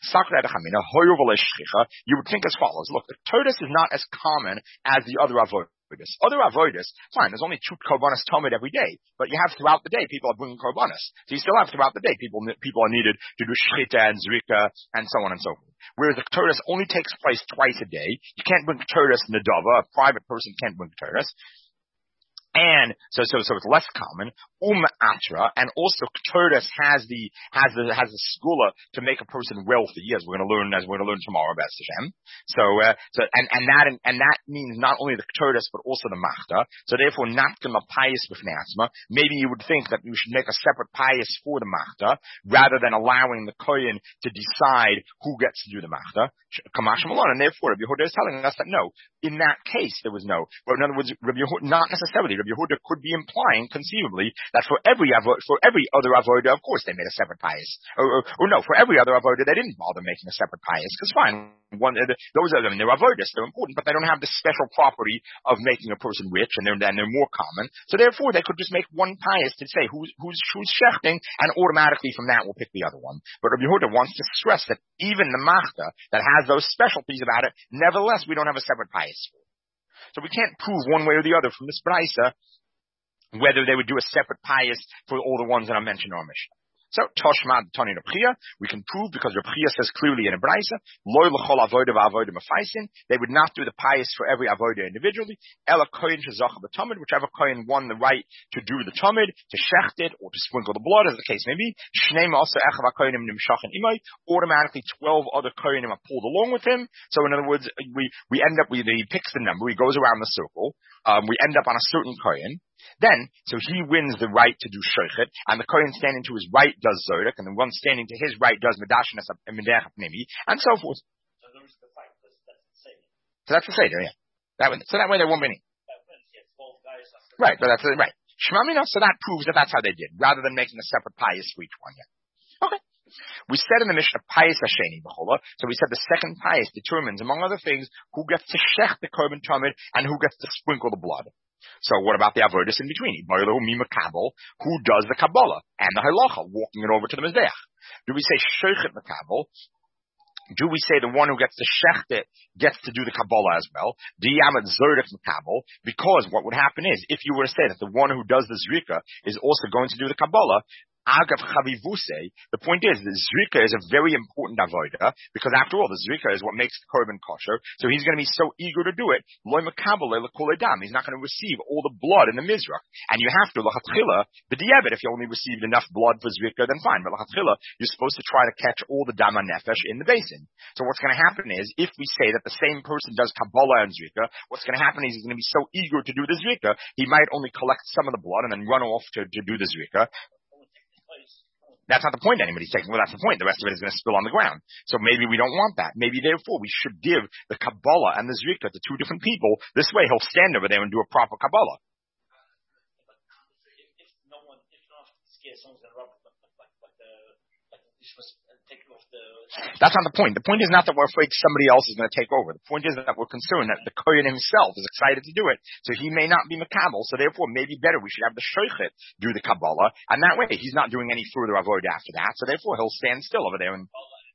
You would think as follows: look, the Todas is not as common as the other avodas. Other avodas, fine. There's only two korbanos tamid every day, but you have throughout the day people are bringing korbanos. So you still have throughout the day people are needed to do shchita and zrika and so on and so forth. Whereas the Todas only takes place twice a day. You can't bring Todas nedava. A private person can't bring Todas. And so it's less common. Atra, and also Ktoris has the skula to make a person wealthy, as we're going to learn tomorrow about Hashem. And that means not only the Ktoris but also the Machta. So therefore, not gonna pious b'fnei. Maybe you would think that we should make a separate pious for the Machta rather than allowing the Kohen to decide who gets to do the Machta. Kamash Malon, and therefore Rabbi Yehuda is telling us that no, in that case there was no. But in other words, Rabbi Yehuda, not necessarily. Rabbi Yehuda could be implying conceivably that for every other avoda, of course they made a separate pious, or no, for every other avoda they didn't bother making a separate pious, because fine, those are them, they're avodas, they're important, but they don't have the special property of making a person rich, and they're more common. So therefore, they could just make one pious to say who's shechting, and automatically from that we'll pick the other one. But Rabbi Yehuda wants to stress that even the Machta that has those specialties about it, nevertheless we don't have a separate pious. So we can't prove one way or the other from this Braisa whether they would do a separate pious for all the ones that I mentioned in our Mishnah. So, Toshma Tani Reb Chia, we can prove because Reb Chia says clearly in a Braisa, Loy l'chol avoda v'avoda mefaisin, they would not do the pious for every avoda individually, Ela kohen shezacha b'tamid, whichever kohen won the right to do the tamid, to shecht it, or to sprinkle the blood, as the case may be, Shnei also echav kohenim nimshachin imay, automatically 12 other kohenim are pulled along with him. So in other words, he picks the number, he goes around the circle, we end up on a certain kohen. Then, so he wins the right to do shochet, and the Kohen standing to his right does zodek, and the one standing to his right does medashnas medech hapnimi, and so forth. So there is the fight, because that's the seder. So that's the seder, yeah. So that way there won't be any. Right, but that's right. Shmamina, so that proves that that's how they did, rather than making a separate pious for each one. Yeah. Okay. We said in the Mishnah pious hasheni b'chola, so we said the second pious determines, among other things, who gets to shech the korban tamid and who gets to sprinkle the blood. So what about the avodas in between? Who does the Kabbalah and the halacha, walking it over to the Mizbeach? Do we say shochet makabel? Do we say the one who gets to shecht it gets to do the Kabbalah as well? Diyamet zordek makabel? Because what would happen is, if you were to say that the one who does the zrika is also going to do the Kabbalah, Agav Chavivuse, the point is that Zrika is a very important avoda, because after all, the Zrika is what makes the korban kosher, so he's going to be so eager to do it, Loi Makabale L'Kol Edam, he's not going to receive all the blood in the Mizrach. And you have to, L'Chatchila, B'di'evet, if you only received enough blood for Zrika, then fine, but L'Chatchila, you're supposed to try to catch all the Dama Nefesh in the basin. So what's going to happen is, if we say that the same person does Kabbalah and Zrika, what's going to happen is he's going to be so eager to do the Zrika, he might only collect some of the blood and then run off to do the Zrika. That's not the point anybody's taking. Well, that's the point. The rest of it is going to spill on the ground. So maybe we don't want that. Maybe therefore we should give the Kabbalah and the Zrika to two different people. This way he'll stand over there and do a proper Kabbalah. If no one scares someone's going to rub taking off the... That's not the point. The point is not that we're afraid somebody else is going to take over. The point is that we're concerned that the Kohen himself is excited to do it. So he may not be Makabel. So therefore, maybe better we should have the Shochet do the Kabbalah. And that way, he's not doing any further avoid after that. So therefore, he'll stand still over there.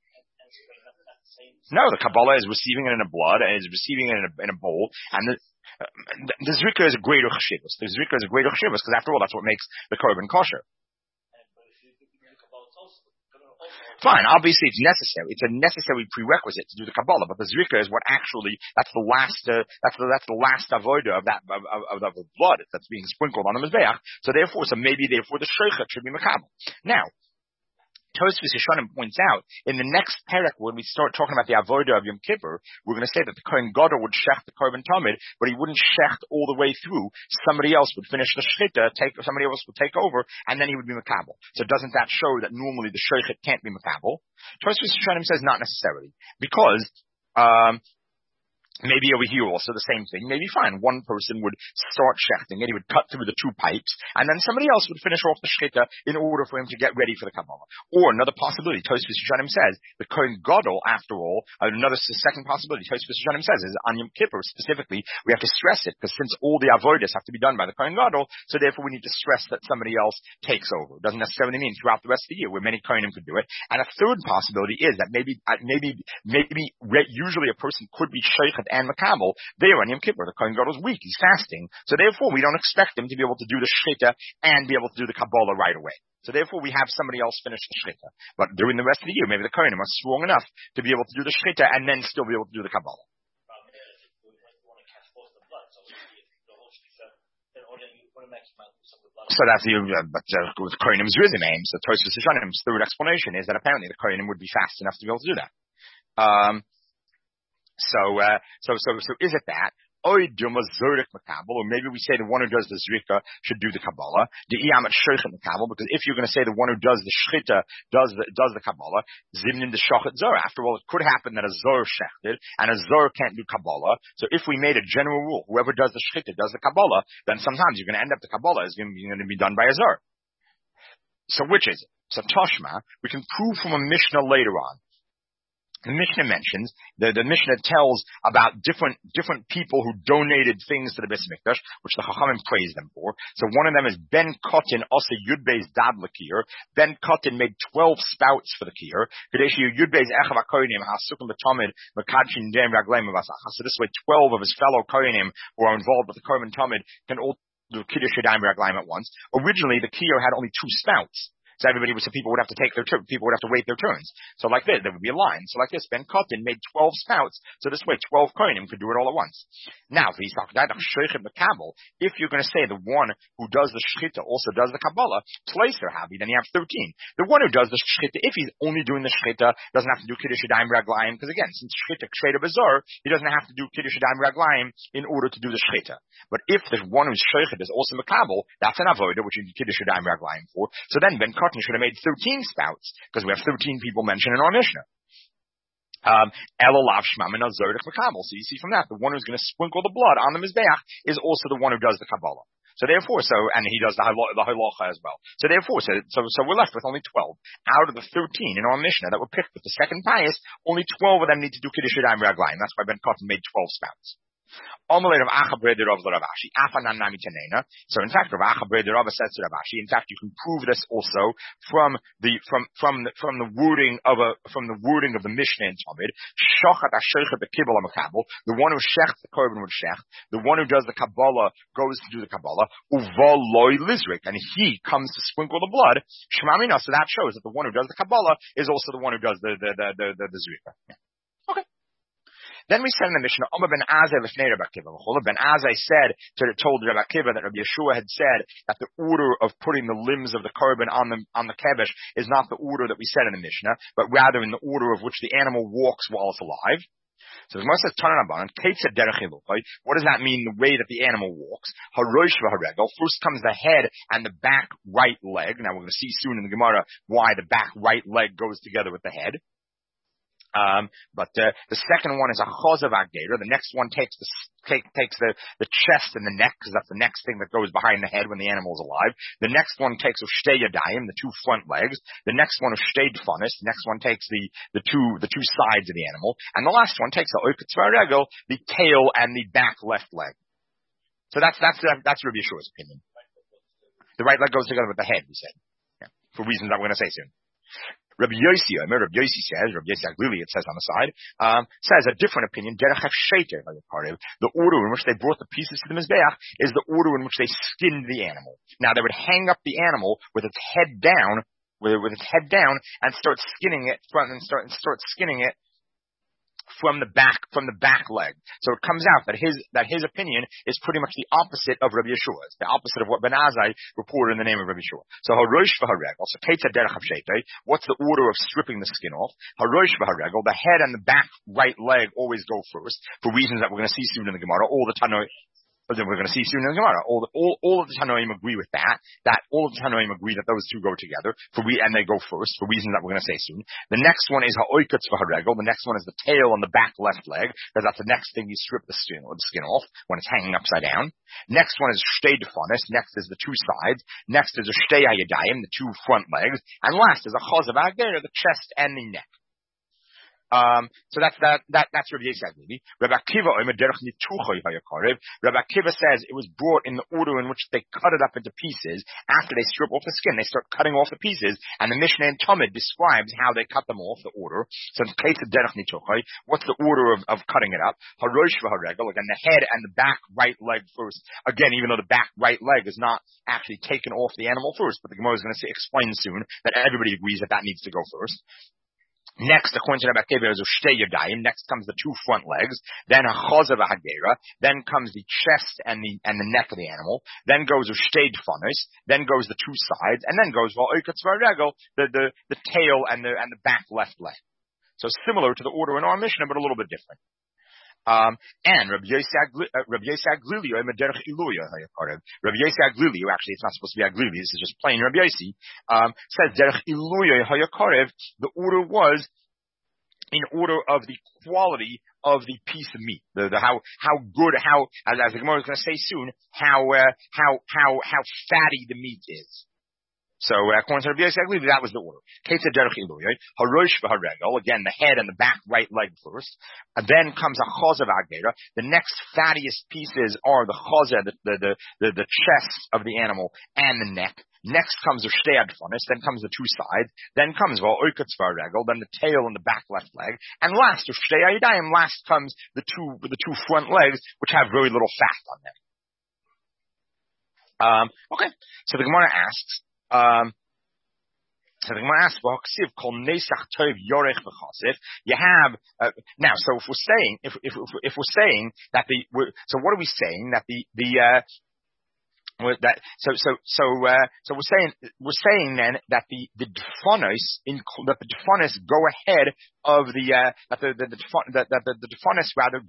No, the Kabbalah is receiving it in a blood and is receiving it in a bowl. And the Zrika is a greater Cheshivas. The Zrika is a greater Cheshivas because after all, that's what makes the Korban kosher. Fine, obviously it's necessary. It's a necessary prerequisite to do the Kabbalah, but the Zrika is what actually, that's the last avodah of the blood that's being sprinkled on the Mizbeach. So therefore the Shochet should be Makabel. Now, Tosfos Yeshanim points out, in the next parak, when we start talking about the avodah of Yom Kippur, we're going to say that the Kohen Gadol would shecht the Korban Tamid, but he wouldn't shecht all the way through. Somebody else would finish the shechita, somebody else would take over, and then he would be makabel. So doesn't that show that normally the shochet can't be makabel? Tosfos Yeshanim says not necessarily, because maybe over here also the same thing. Maybe fine. One person would start shechting it. He would cut through the two pipes, and then somebody else would finish off the shechita in order for him to get ready for the Kabbalah. Or another possibility, Tosfos Yeshanim says, the Kohen Gadol, after all, second possibility, Tosfos Yeshanim says, is on Yom Kippur specifically, we have to stress it, because since all the avodas have to be done by the Kohen Gadol, so therefore we need to stress that somebody else takes over. It doesn't necessarily mean throughout the rest of the year, where many Kohenim could do it. And a third possibility is that maybe usually a person could be shochet and makabel. There on Yom Kippur, the Kohen Gadol is weak, he's fasting, so therefore we don't expect him to be able to do the shechita and be able to do the Kabbalah right away. So therefore we have somebody else finish the shechita. But during the rest of the year, maybe the Kohenim are strong enough to be able to do the shechita and then still be able to do the Kabbalah. So that's with Kohenim's name. So Tosfos Yeshanim's third explanation is that apparently the Kohenim would be fast enough to be able to do that. So is it that? Or maybe we say the one who does the Zrika should do the Kabbalah. Because if you're going to say the one who does the Shchita does the Kabbalah, Zimnin the Shochet Zor. After all, it could happen that a Zor shechted and a Zor can't do Kabbalah. So if we made a general rule, whoever does the Shchita does the Kabbalah, then sometimes you're going to end up the Kabbalah is going to be done by a Zor. So which is it? So Toshma, we can prove from a Mishnah later on. The Mishnah mentions, the Mishnah tells about different people who donated things to the Beis Mikdash, which the Chachamim praised them for. So one of them is Ben Kotin, also Yudbeis Dad Lakir. Ben Kotin made 12 spouts for the Kir. So this way 12 of his fellow Kohanim who are involved with the Korban Tamid can all do Kiddush Yadayim Raglaim at once. Originally, the Kir had only 2 spouts. So people would have to take their turn. People would have to wait their turns. So like this, there would be a line. So like this, Ben Kotin made 12 spouts. So this way, 12 Kohanim could do it all at once. Now, if you're going to say the one who does the Shechita also does the Kabbalah, Tleiser Habi, then you have 13. The one who does the Shechita, if he's only doing the Shechita, doesn't have to do Kiddush Yadayim Raglayim, because again, since Shechita Ksheda Bazar, he doesn't have to do Kiddush Yadayim Raglayim in order to do the Shechita. But if the one who's Shechita is also Makabel, that's an Avodah, which you need Kiddush Yadayim Raglayim for. So then Ben Kotin should have made 13 spouts, because we have 13 people mentioned in our Mishnah. So you see from that, the one who's going to sprinkle the blood on the Mizbeach is also the one who does the Kabbalah. So therefore, and he does the halacha as well. So therefore, so we're left with only 12. Out of the 13 in our Mishnah that were picked with the second pious, only 12 of them need to do Kiddush Yadayim Raglayim. That's why Ben Kotin made 12 spouts. So in fact, Rav Acha Brei de Rava says to Rav Ashi, in fact, you can prove this also from the wording of the Mishnah in Talmud. Shochet HaShochet BeKibul HaMakabel, the one who shecht the korban would shecht, the one who does the Kabbalah goes to do the Kabbalah. Uva loy lizrik, and he comes to sprinkle the blood. Shemamina, so that shows that the one who does the Kabbalah is also the one who does the Zrika. Yeah. Okay. Then we said in the Mishnah, Omer ben Azai lefnei Rabbi Akiva. Ben Azai told Rabbi Akiva that Rabbi Yeshua had said that the order of putting the limbs of the korban on the kebesh is not the order that we said in the Mishnah, but rather in the order of which the animal walks while it's alive. So the Gemara says, what does that mean, the way that the animal walks? First comes the head and the back right leg. Now we're going to see soon in the Gemara why the back right leg goes together with the head. But the second one is a chozav agdera. The next one takes the chest and the neck, because that's the next thing that goes behind the head when the animal is alive. The next one takes ushtei yadayim, the 2 front legs. The next one ushtei dfanis. The next one takes the two sides of the animal, and the last one takes the oiketz v'haregel, the tail and the back left leg. So that's Rabbi Yeshua's opinion. The right leg goes together with the head, we said, for reasons I'm going to say soon. Rabbi Yossi says, Rabbi Yossi Aglili, it says on the side, says a different opinion. The order in which they brought the pieces to the Mizbeach is the order in which they skinned the animal. Now, they would hang up the animal with its head down with its head down, and start skinning it from the back leg. So it comes out that his opinion is pretty much the opposite of Rabbi Yeshua. It's the opposite of what Ben Azai reported in the name of Rabbi Yeshua. So harosh v'haregel. So ketzad derech havshetei. What's the order of stripping the skin off? Harosh v'haregel. The head and the back right leg always go first for reasons that we're going to see soon in the Gemara. All the Tanoi. Then we're going to see soon in the Gemara. All of the Tanoim agree with that all of the Tanoim agree that those two go together and they go first for reasons that we're going to say soon. The next one is ha'oikutz v'haregel. The next one is the tail on the back left leg, because that's the next thing you strip the skin off when it's hanging upside down. Next one is shtei defanis. Next is the two sides. Next is a shtei hayadayim, the two front legs. And last is a chazav ha'agera, the chest and the neck. So that's Rabbi Yisrael. Rabbi Akiva says it was brought in the order in which they cut it up into pieces. After they strip off the skin, they start cutting off the pieces, and the Mishnah in Talmud describes how they cut them off, the order. So what's the order of cutting it up? Harosh v'haregel, again, the head and the back right leg first. Again, even though the back right leg is not actually taken off the animal first, but the Gemara is going to explain soon that everybody agrees that needs to go first. Next, according to Rabbi Akiva, is shtei yadayim. Next comes the two front legs. Then a chazav ha'agera. Then comes the chest and the neck of the animal. Then goes a shtei defanos. Then goes the two sides, and then goes va'oikatz v'haregel, the tail and the back left leg. So similar to the order in our Mishnah, but a little bit different. And Rabbi Yosef Aglili, Rabbi Yosef Aglili, actually it's not supposed to be Aglili, this is just plain Rabbi Yosef, says Derech Iluya Hayakarev, the order was in order of the quality of the piece of meat, how good, as the Gemara is going to say soon, how fatty the meat is. So, according to Rabbi Yosef, that was the order. Ketzad derech iluya, harosh v'haregel, again, the head and the back right leg first. And then comes a chazav agera. The next fattiest pieces are the chazav, the chest of the animal and the neck. Next comes the shtei adfanis, then comes the two sides, then comes va'oikutz v'haregel, then the tail and the back left leg, and last, the shtei ayadayim, last comes the two front legs, which have very little fat on them. Okay. So the Gemara asks, so the Gemara asks, you have now. So if we're saying, if we're saying that so what are we saying that so we're saying then that the defanos go ahead of that the defanos rather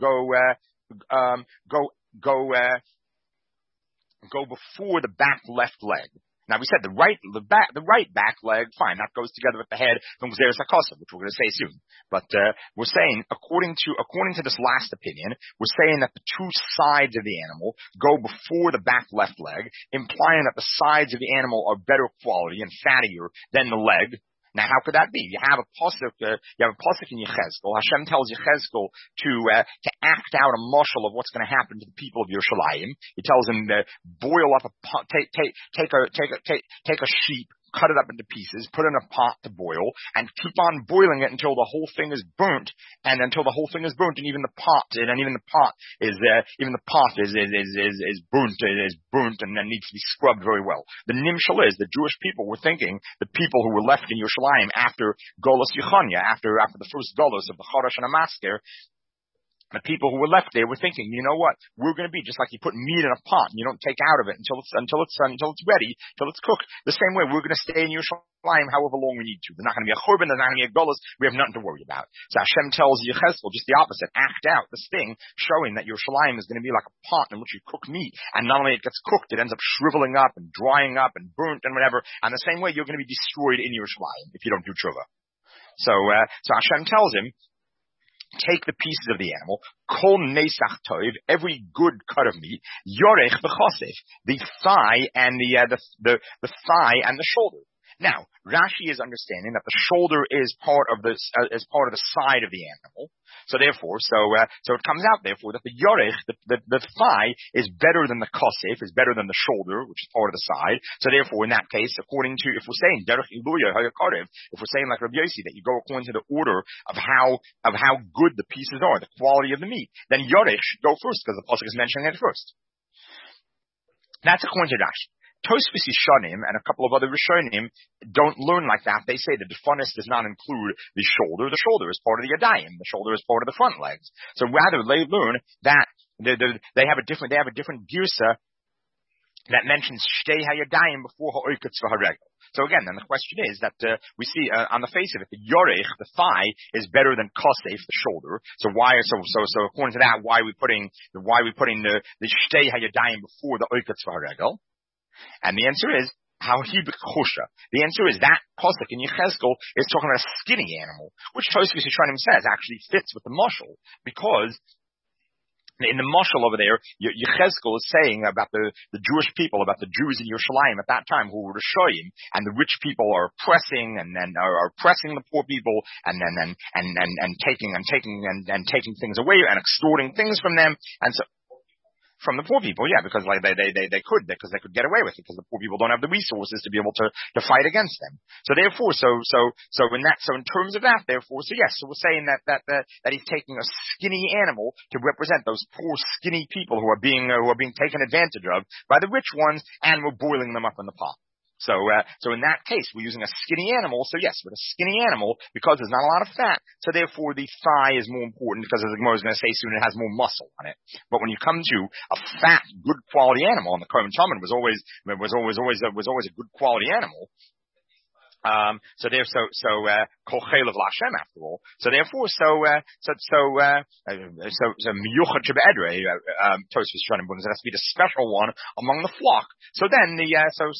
go before the back left leg. Now we said the right back leg, fine, that goes together with the head from Gzeres HaKosav, which we're going to say soon. But we're saying, according to this last opinion, we're saying that the two sides of the animal go before the back left leg, implying that the sides of the animal are better quality and fattier than the leg. Now, how could that be? You have a pasuk in Yechezkel. Hashem tells Yechezkel to act out a mashal of what's going to happen to the people of Yerushalayim. He tells him to boil up take a sheep, cut it up into pieces, put it in a pot to boil, and keep on boiling it until the whole thing is burnt, and even the pot is burnt, and then needs to be scrubbed very well. The nimshal is the Jewish people were thinking, the people who were left in Yerushalayim after Golos Yechanya, after the first Golos of the Chodesh and Amasker, the people who were left there were thinking, you know what? We're going to be just like you put meat in a pot and you don't take out of it until it's ready, until it's cooked. The same way, we're going to stay in Yerushalayim however long we need to. There's not going to be a churban, there's not going to be a golus. We have nothing to worry about. So Hashem tells Yechezkel just the opposite. Act out this thing, showing that Yerushalayim is going to be like a pot in which you cook meat, and not only it gets cooked, it ends up shriveling up and drying up and burnt and whatever. And the same way, you're going to be destroyed in Yerushalayim if you don't do tshuva. So Hashem tells him, take the pieces of the animal, kol nesach toiv, every good cut of meat, yorech b'chosef, the thigh and the thigh and the shoulder. Now, Rashi is understanding that the shoulder is part of the side of the animal. So therefore, so it comes out therefore that the yorech, the thigh, is better than the kosef, is better than the shoulder, which is part of the side. So therefore, in that case, according to, if we're saying derech iluya hayakarev, if we're saying like Rabbi Yossi that you go according to the order of how good the pieces are, the quality of the meat, then yorech should go first because the pasuk is mentioning it first. That's according to Rashi. Tosfos Yishanim and a couple of other Rishonim don't learn like that. They say the defunus does not include the shoulder. The shoulder is part of the yadayim. The shoulder is part of the front legs. So rather, they learn that they have a different girsa that mentions shtei hayadayim before ha'oiketz v'haregel. So again, then the question is that we see on the face of it, the yorech, the thigh, is better than kosef, the shoulder. So according to that, why are we putting the shtei hayadayim before the oiketz v'haregel? And the answer is how he b'chusha. The answer is that pasuk in Yechezkel is talking about a skinny animal, which Tosfos Yishanim says actually fits with the mashal, because in the mashal over there, Yechezkel is saying about the Jewish people, about the Jews in Yerushalayim at that time who were Rishoyim, and the rich people are oppressing and are oppressing the poor people, and taking things away and extorting things from them, and so. From the poor people, yeah, because like they could get away with it, because the poor people don't have the resources to be able to fight against them. So therefore, so in terms of that, therefore, so yes, so we're saying that he's taking a skinny animal to represent those poor skinny people who are being taken advantage of by the rich ones, and we're boiling them up in the pot. So in that case, we're using a skinny animal. So yes, with a skinny animal, because there's not a lot of fat, so therefore the thigh is more important, because as the Gemara is going to say soon, it has more muscle on it. But when you come to a fat, good quality animal, and the Kohen Talmud was always a good quality animal. Kol chaylev l'Hashem, after all. So therefore, miyuchad shebedrei, Tosfos Yishanim, it has to be the special one among the flock. So then the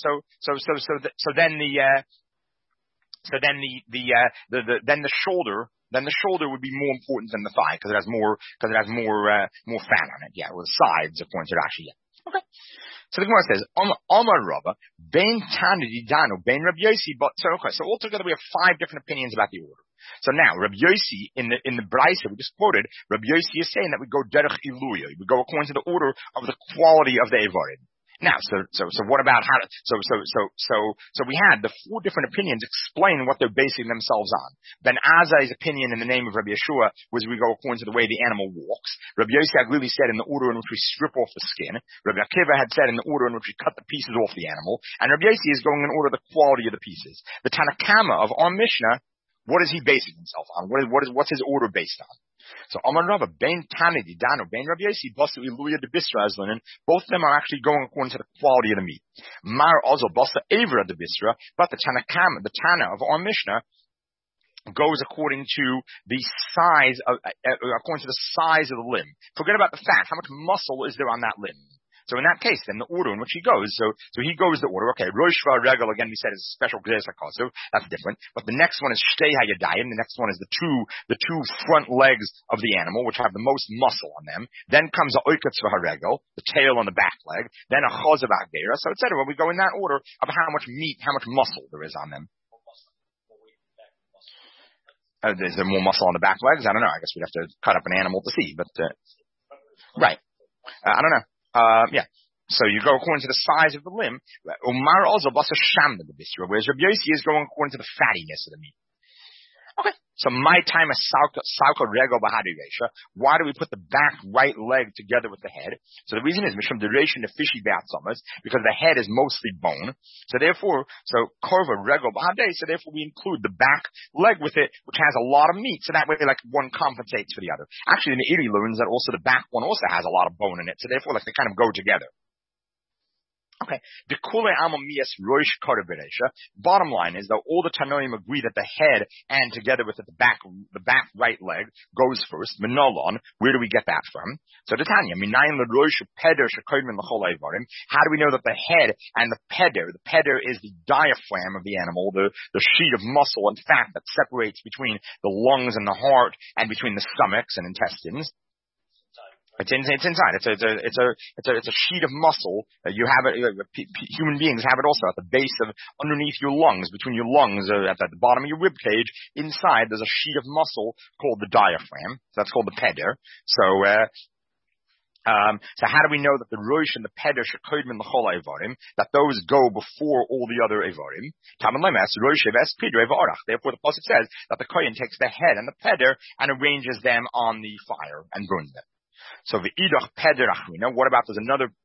shoulder. Then the shoulder would be more important than the thigh, because it has more fat on it. Yeah, with the sides, according to Rashi. Yeah. Okay. So the Gemara says, Amar Rabba, Bein Tanudi Dano, Bein Rabbi Yossi, so altogether we have 5 different opinions about the order. So now, Rabbi Yossi, in the Braisa we just quoted, Rabbi Yossi is saying that we go derech iluya, we go according to the order of the quality of the Evarim. Now, so what about so we had the 4 different opinions explain what they're basing themselves on. Ben Azai's opinion in the name of Rabbi Yeshua was we go according to the way the animal walks. Rabbi Yossi Aglili said in the order in which we strip off the skin. Rabbi Akiva had said in the order in which we cut the pieces off the animal. And Rabbi Yossi is going in order of the quality of the pieces. The Tanakama of our Mishnah, what is he basing himself on? What's his order based on? So Amar Rava, Bein Tanidi Dano, Bein Rabbi Yossi, Basa Iluya de Bisra Azlanin, both of them are actually going according to the quality of the meat. Mar also Basa Avra de Bisra, but the Tanakama, the Tana of our Mishnah, goes according to the size of the limb. Forget about the fat. How much muscle is there on that limb? So in that case, then the order in which he goes, so he goes the order. Okay, Rosh Regel, again we said is a special Gzesa Kosev, that's different. But the next one is Shtei Hayadayim, the next one is the two front legs of the animal, which have the most muscle on them. Then comes a Oiketz V'Haregel, the tail on the back leg. Then a Chozav Agera, so etc. We go in that order of how much meat, how much muscle there is on them. Is there more muscle on the back legs? I don't know. I guess we'd have to cut up an animal to see, but, right. I don't know. Yeah. So you go according to the size of the limb. Umar also basa sham the bisra, whereas Rabbi Yossi is going according to the fattiness of the meat. Okay. So my time is salka rego bahadiresha. Why do we put the back right leg together with the head? So the reason is mishum duration the fishy batzamas, because the head is mostly bone. So therefore, korva rego bahadei. So therefore, we include the back leg with it, which has a lot of meat. So that way, like one compensates for the other. Actually, the Meiri learns that also the back one also has a lot of bone in it. So therefore, like they kind of go together. Okay. The kule amamias roish kodeberesha. Bottom line is that all the Tanoim agree that the head and together with it, the back right leg goes first. Menolon. Where do we get that from? So the Tanya, minayin leroish peder shekoidmin l'chol eivarim. How do we know that the head and the peder is the diaphragm of the animal, the sheet of muscle and fat that separates between the lungs and the heart and between the stomachs and intestines. It's inside. It's a sheet of muscle. You have it. Human beings have it also at the base of underneath your lungs, between your lungs, at the bottom of your rib cage. Inside, there's a sheet of muscle called the diaphragm. So that's called the peder. So how do we know that the roish and the peder shekoidmin l'chol evarim, that those go before all the other evarim? Taman lemes roish eves peder evarach. Therefore, the pasuk says that the kohen takes the head and the peder and arranges them on the fire and burns them. So the idach peder achrina. What about there's another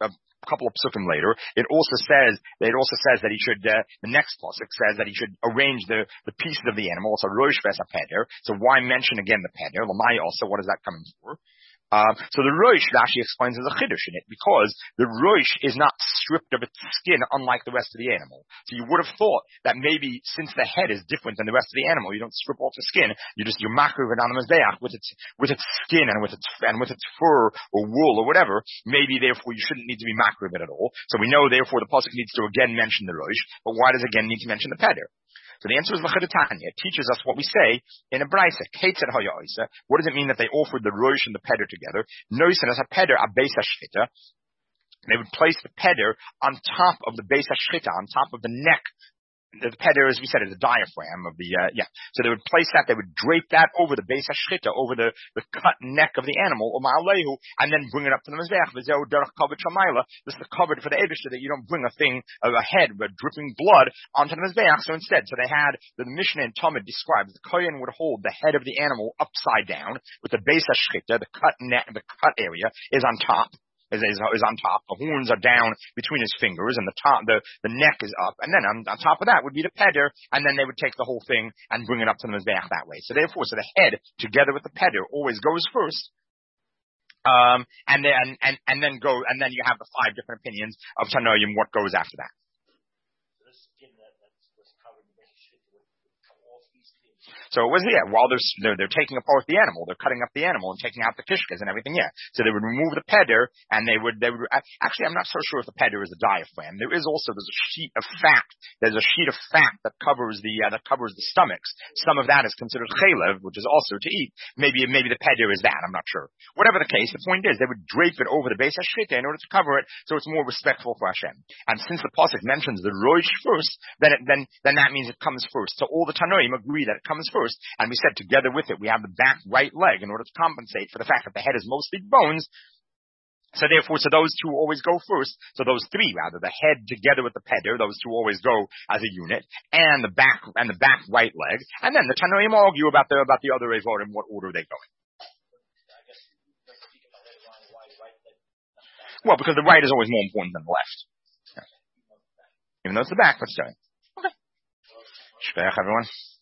couple of psukim later, it also says that he should, the next pasuk says that he should arrange the pieces of the animal, also rosh ves peder. So why mention again the peder? Lamai also, what is that coming for? So the rosh, Rashi explains, there's a chiddush in it, because the rosh is not stripped of its skin, unlike the rest of the animal. So you would have thought that maybe since the head is different than the rest of the animal, you don't strip off the skin, you're makriv it on the mizbeach with its skin and with its fur or wool or whatever. Maybe therefore you shouldn't need to be makriv it at all. So we know therefore the pasuk needs to again mention the rosh, but why does it again need to mention the peder? So the answer is L'chidetanya. It teaches us what we say in a brisa. What does it mean that they offered the rosh and the peder together? Noisin as a peder a beis hashchita. They would place the peder on top of the beis hashchita, on top of the neck. The peder, as we said, is a diaphragm of the, So they would place that, they would drape that over the beis hashchita, over the cut neck of the animal, and then bring it up to the mizbeach. This is the covered for the Eibishter, that you don't bring a thing of a head with dripping blood onto the mizbeach. So instead, the Mishnah in Talmud describes the kohen would hold the head of the animal upside down, with the beis hashchita, the cut neck, the cut area is on top. Is on top. The horns are down between his fingers, and the neck is up. And then on top of that would be the peder, and then they would take the whole thing and bring it up to the mizbeach that way. So therefore, the head together with the peder always goes first. And then you have the 5 different opinions of Tanoim, what goes after that. So it was, while they're taking apart the animal, they're cutting up the animal and taking out the kishkas and everything, So they would remove the peder, and they would, actually I'm not so sure if the peder is a diaphragm. There's a sheet of fat that covers the stomachs. Some of that is considered chalev, which is also to eat. Maybe the peder is that, I'm not sure. Whatever the case, the point is, they would drape it over the beis hashchita in order to cover it, so it's more respectful for Hashem. And since the pasuk mentions the rosh first, then that means it comes first. So all the Tanoim agree that it comes first. And we said together with it, we have the back right leg in order to compensate for the fact that the head is mostly bones. So therefore, those 2 always go first. So those 3, rather, the head together with the peder, those 2 always go as a unit, and the back right leg. And then the Tanoim argue about the other Eivot in what order they go in. Well, because the right is always more important than the left. Even though it's the back, but still. Okay. Shpeach, everyone.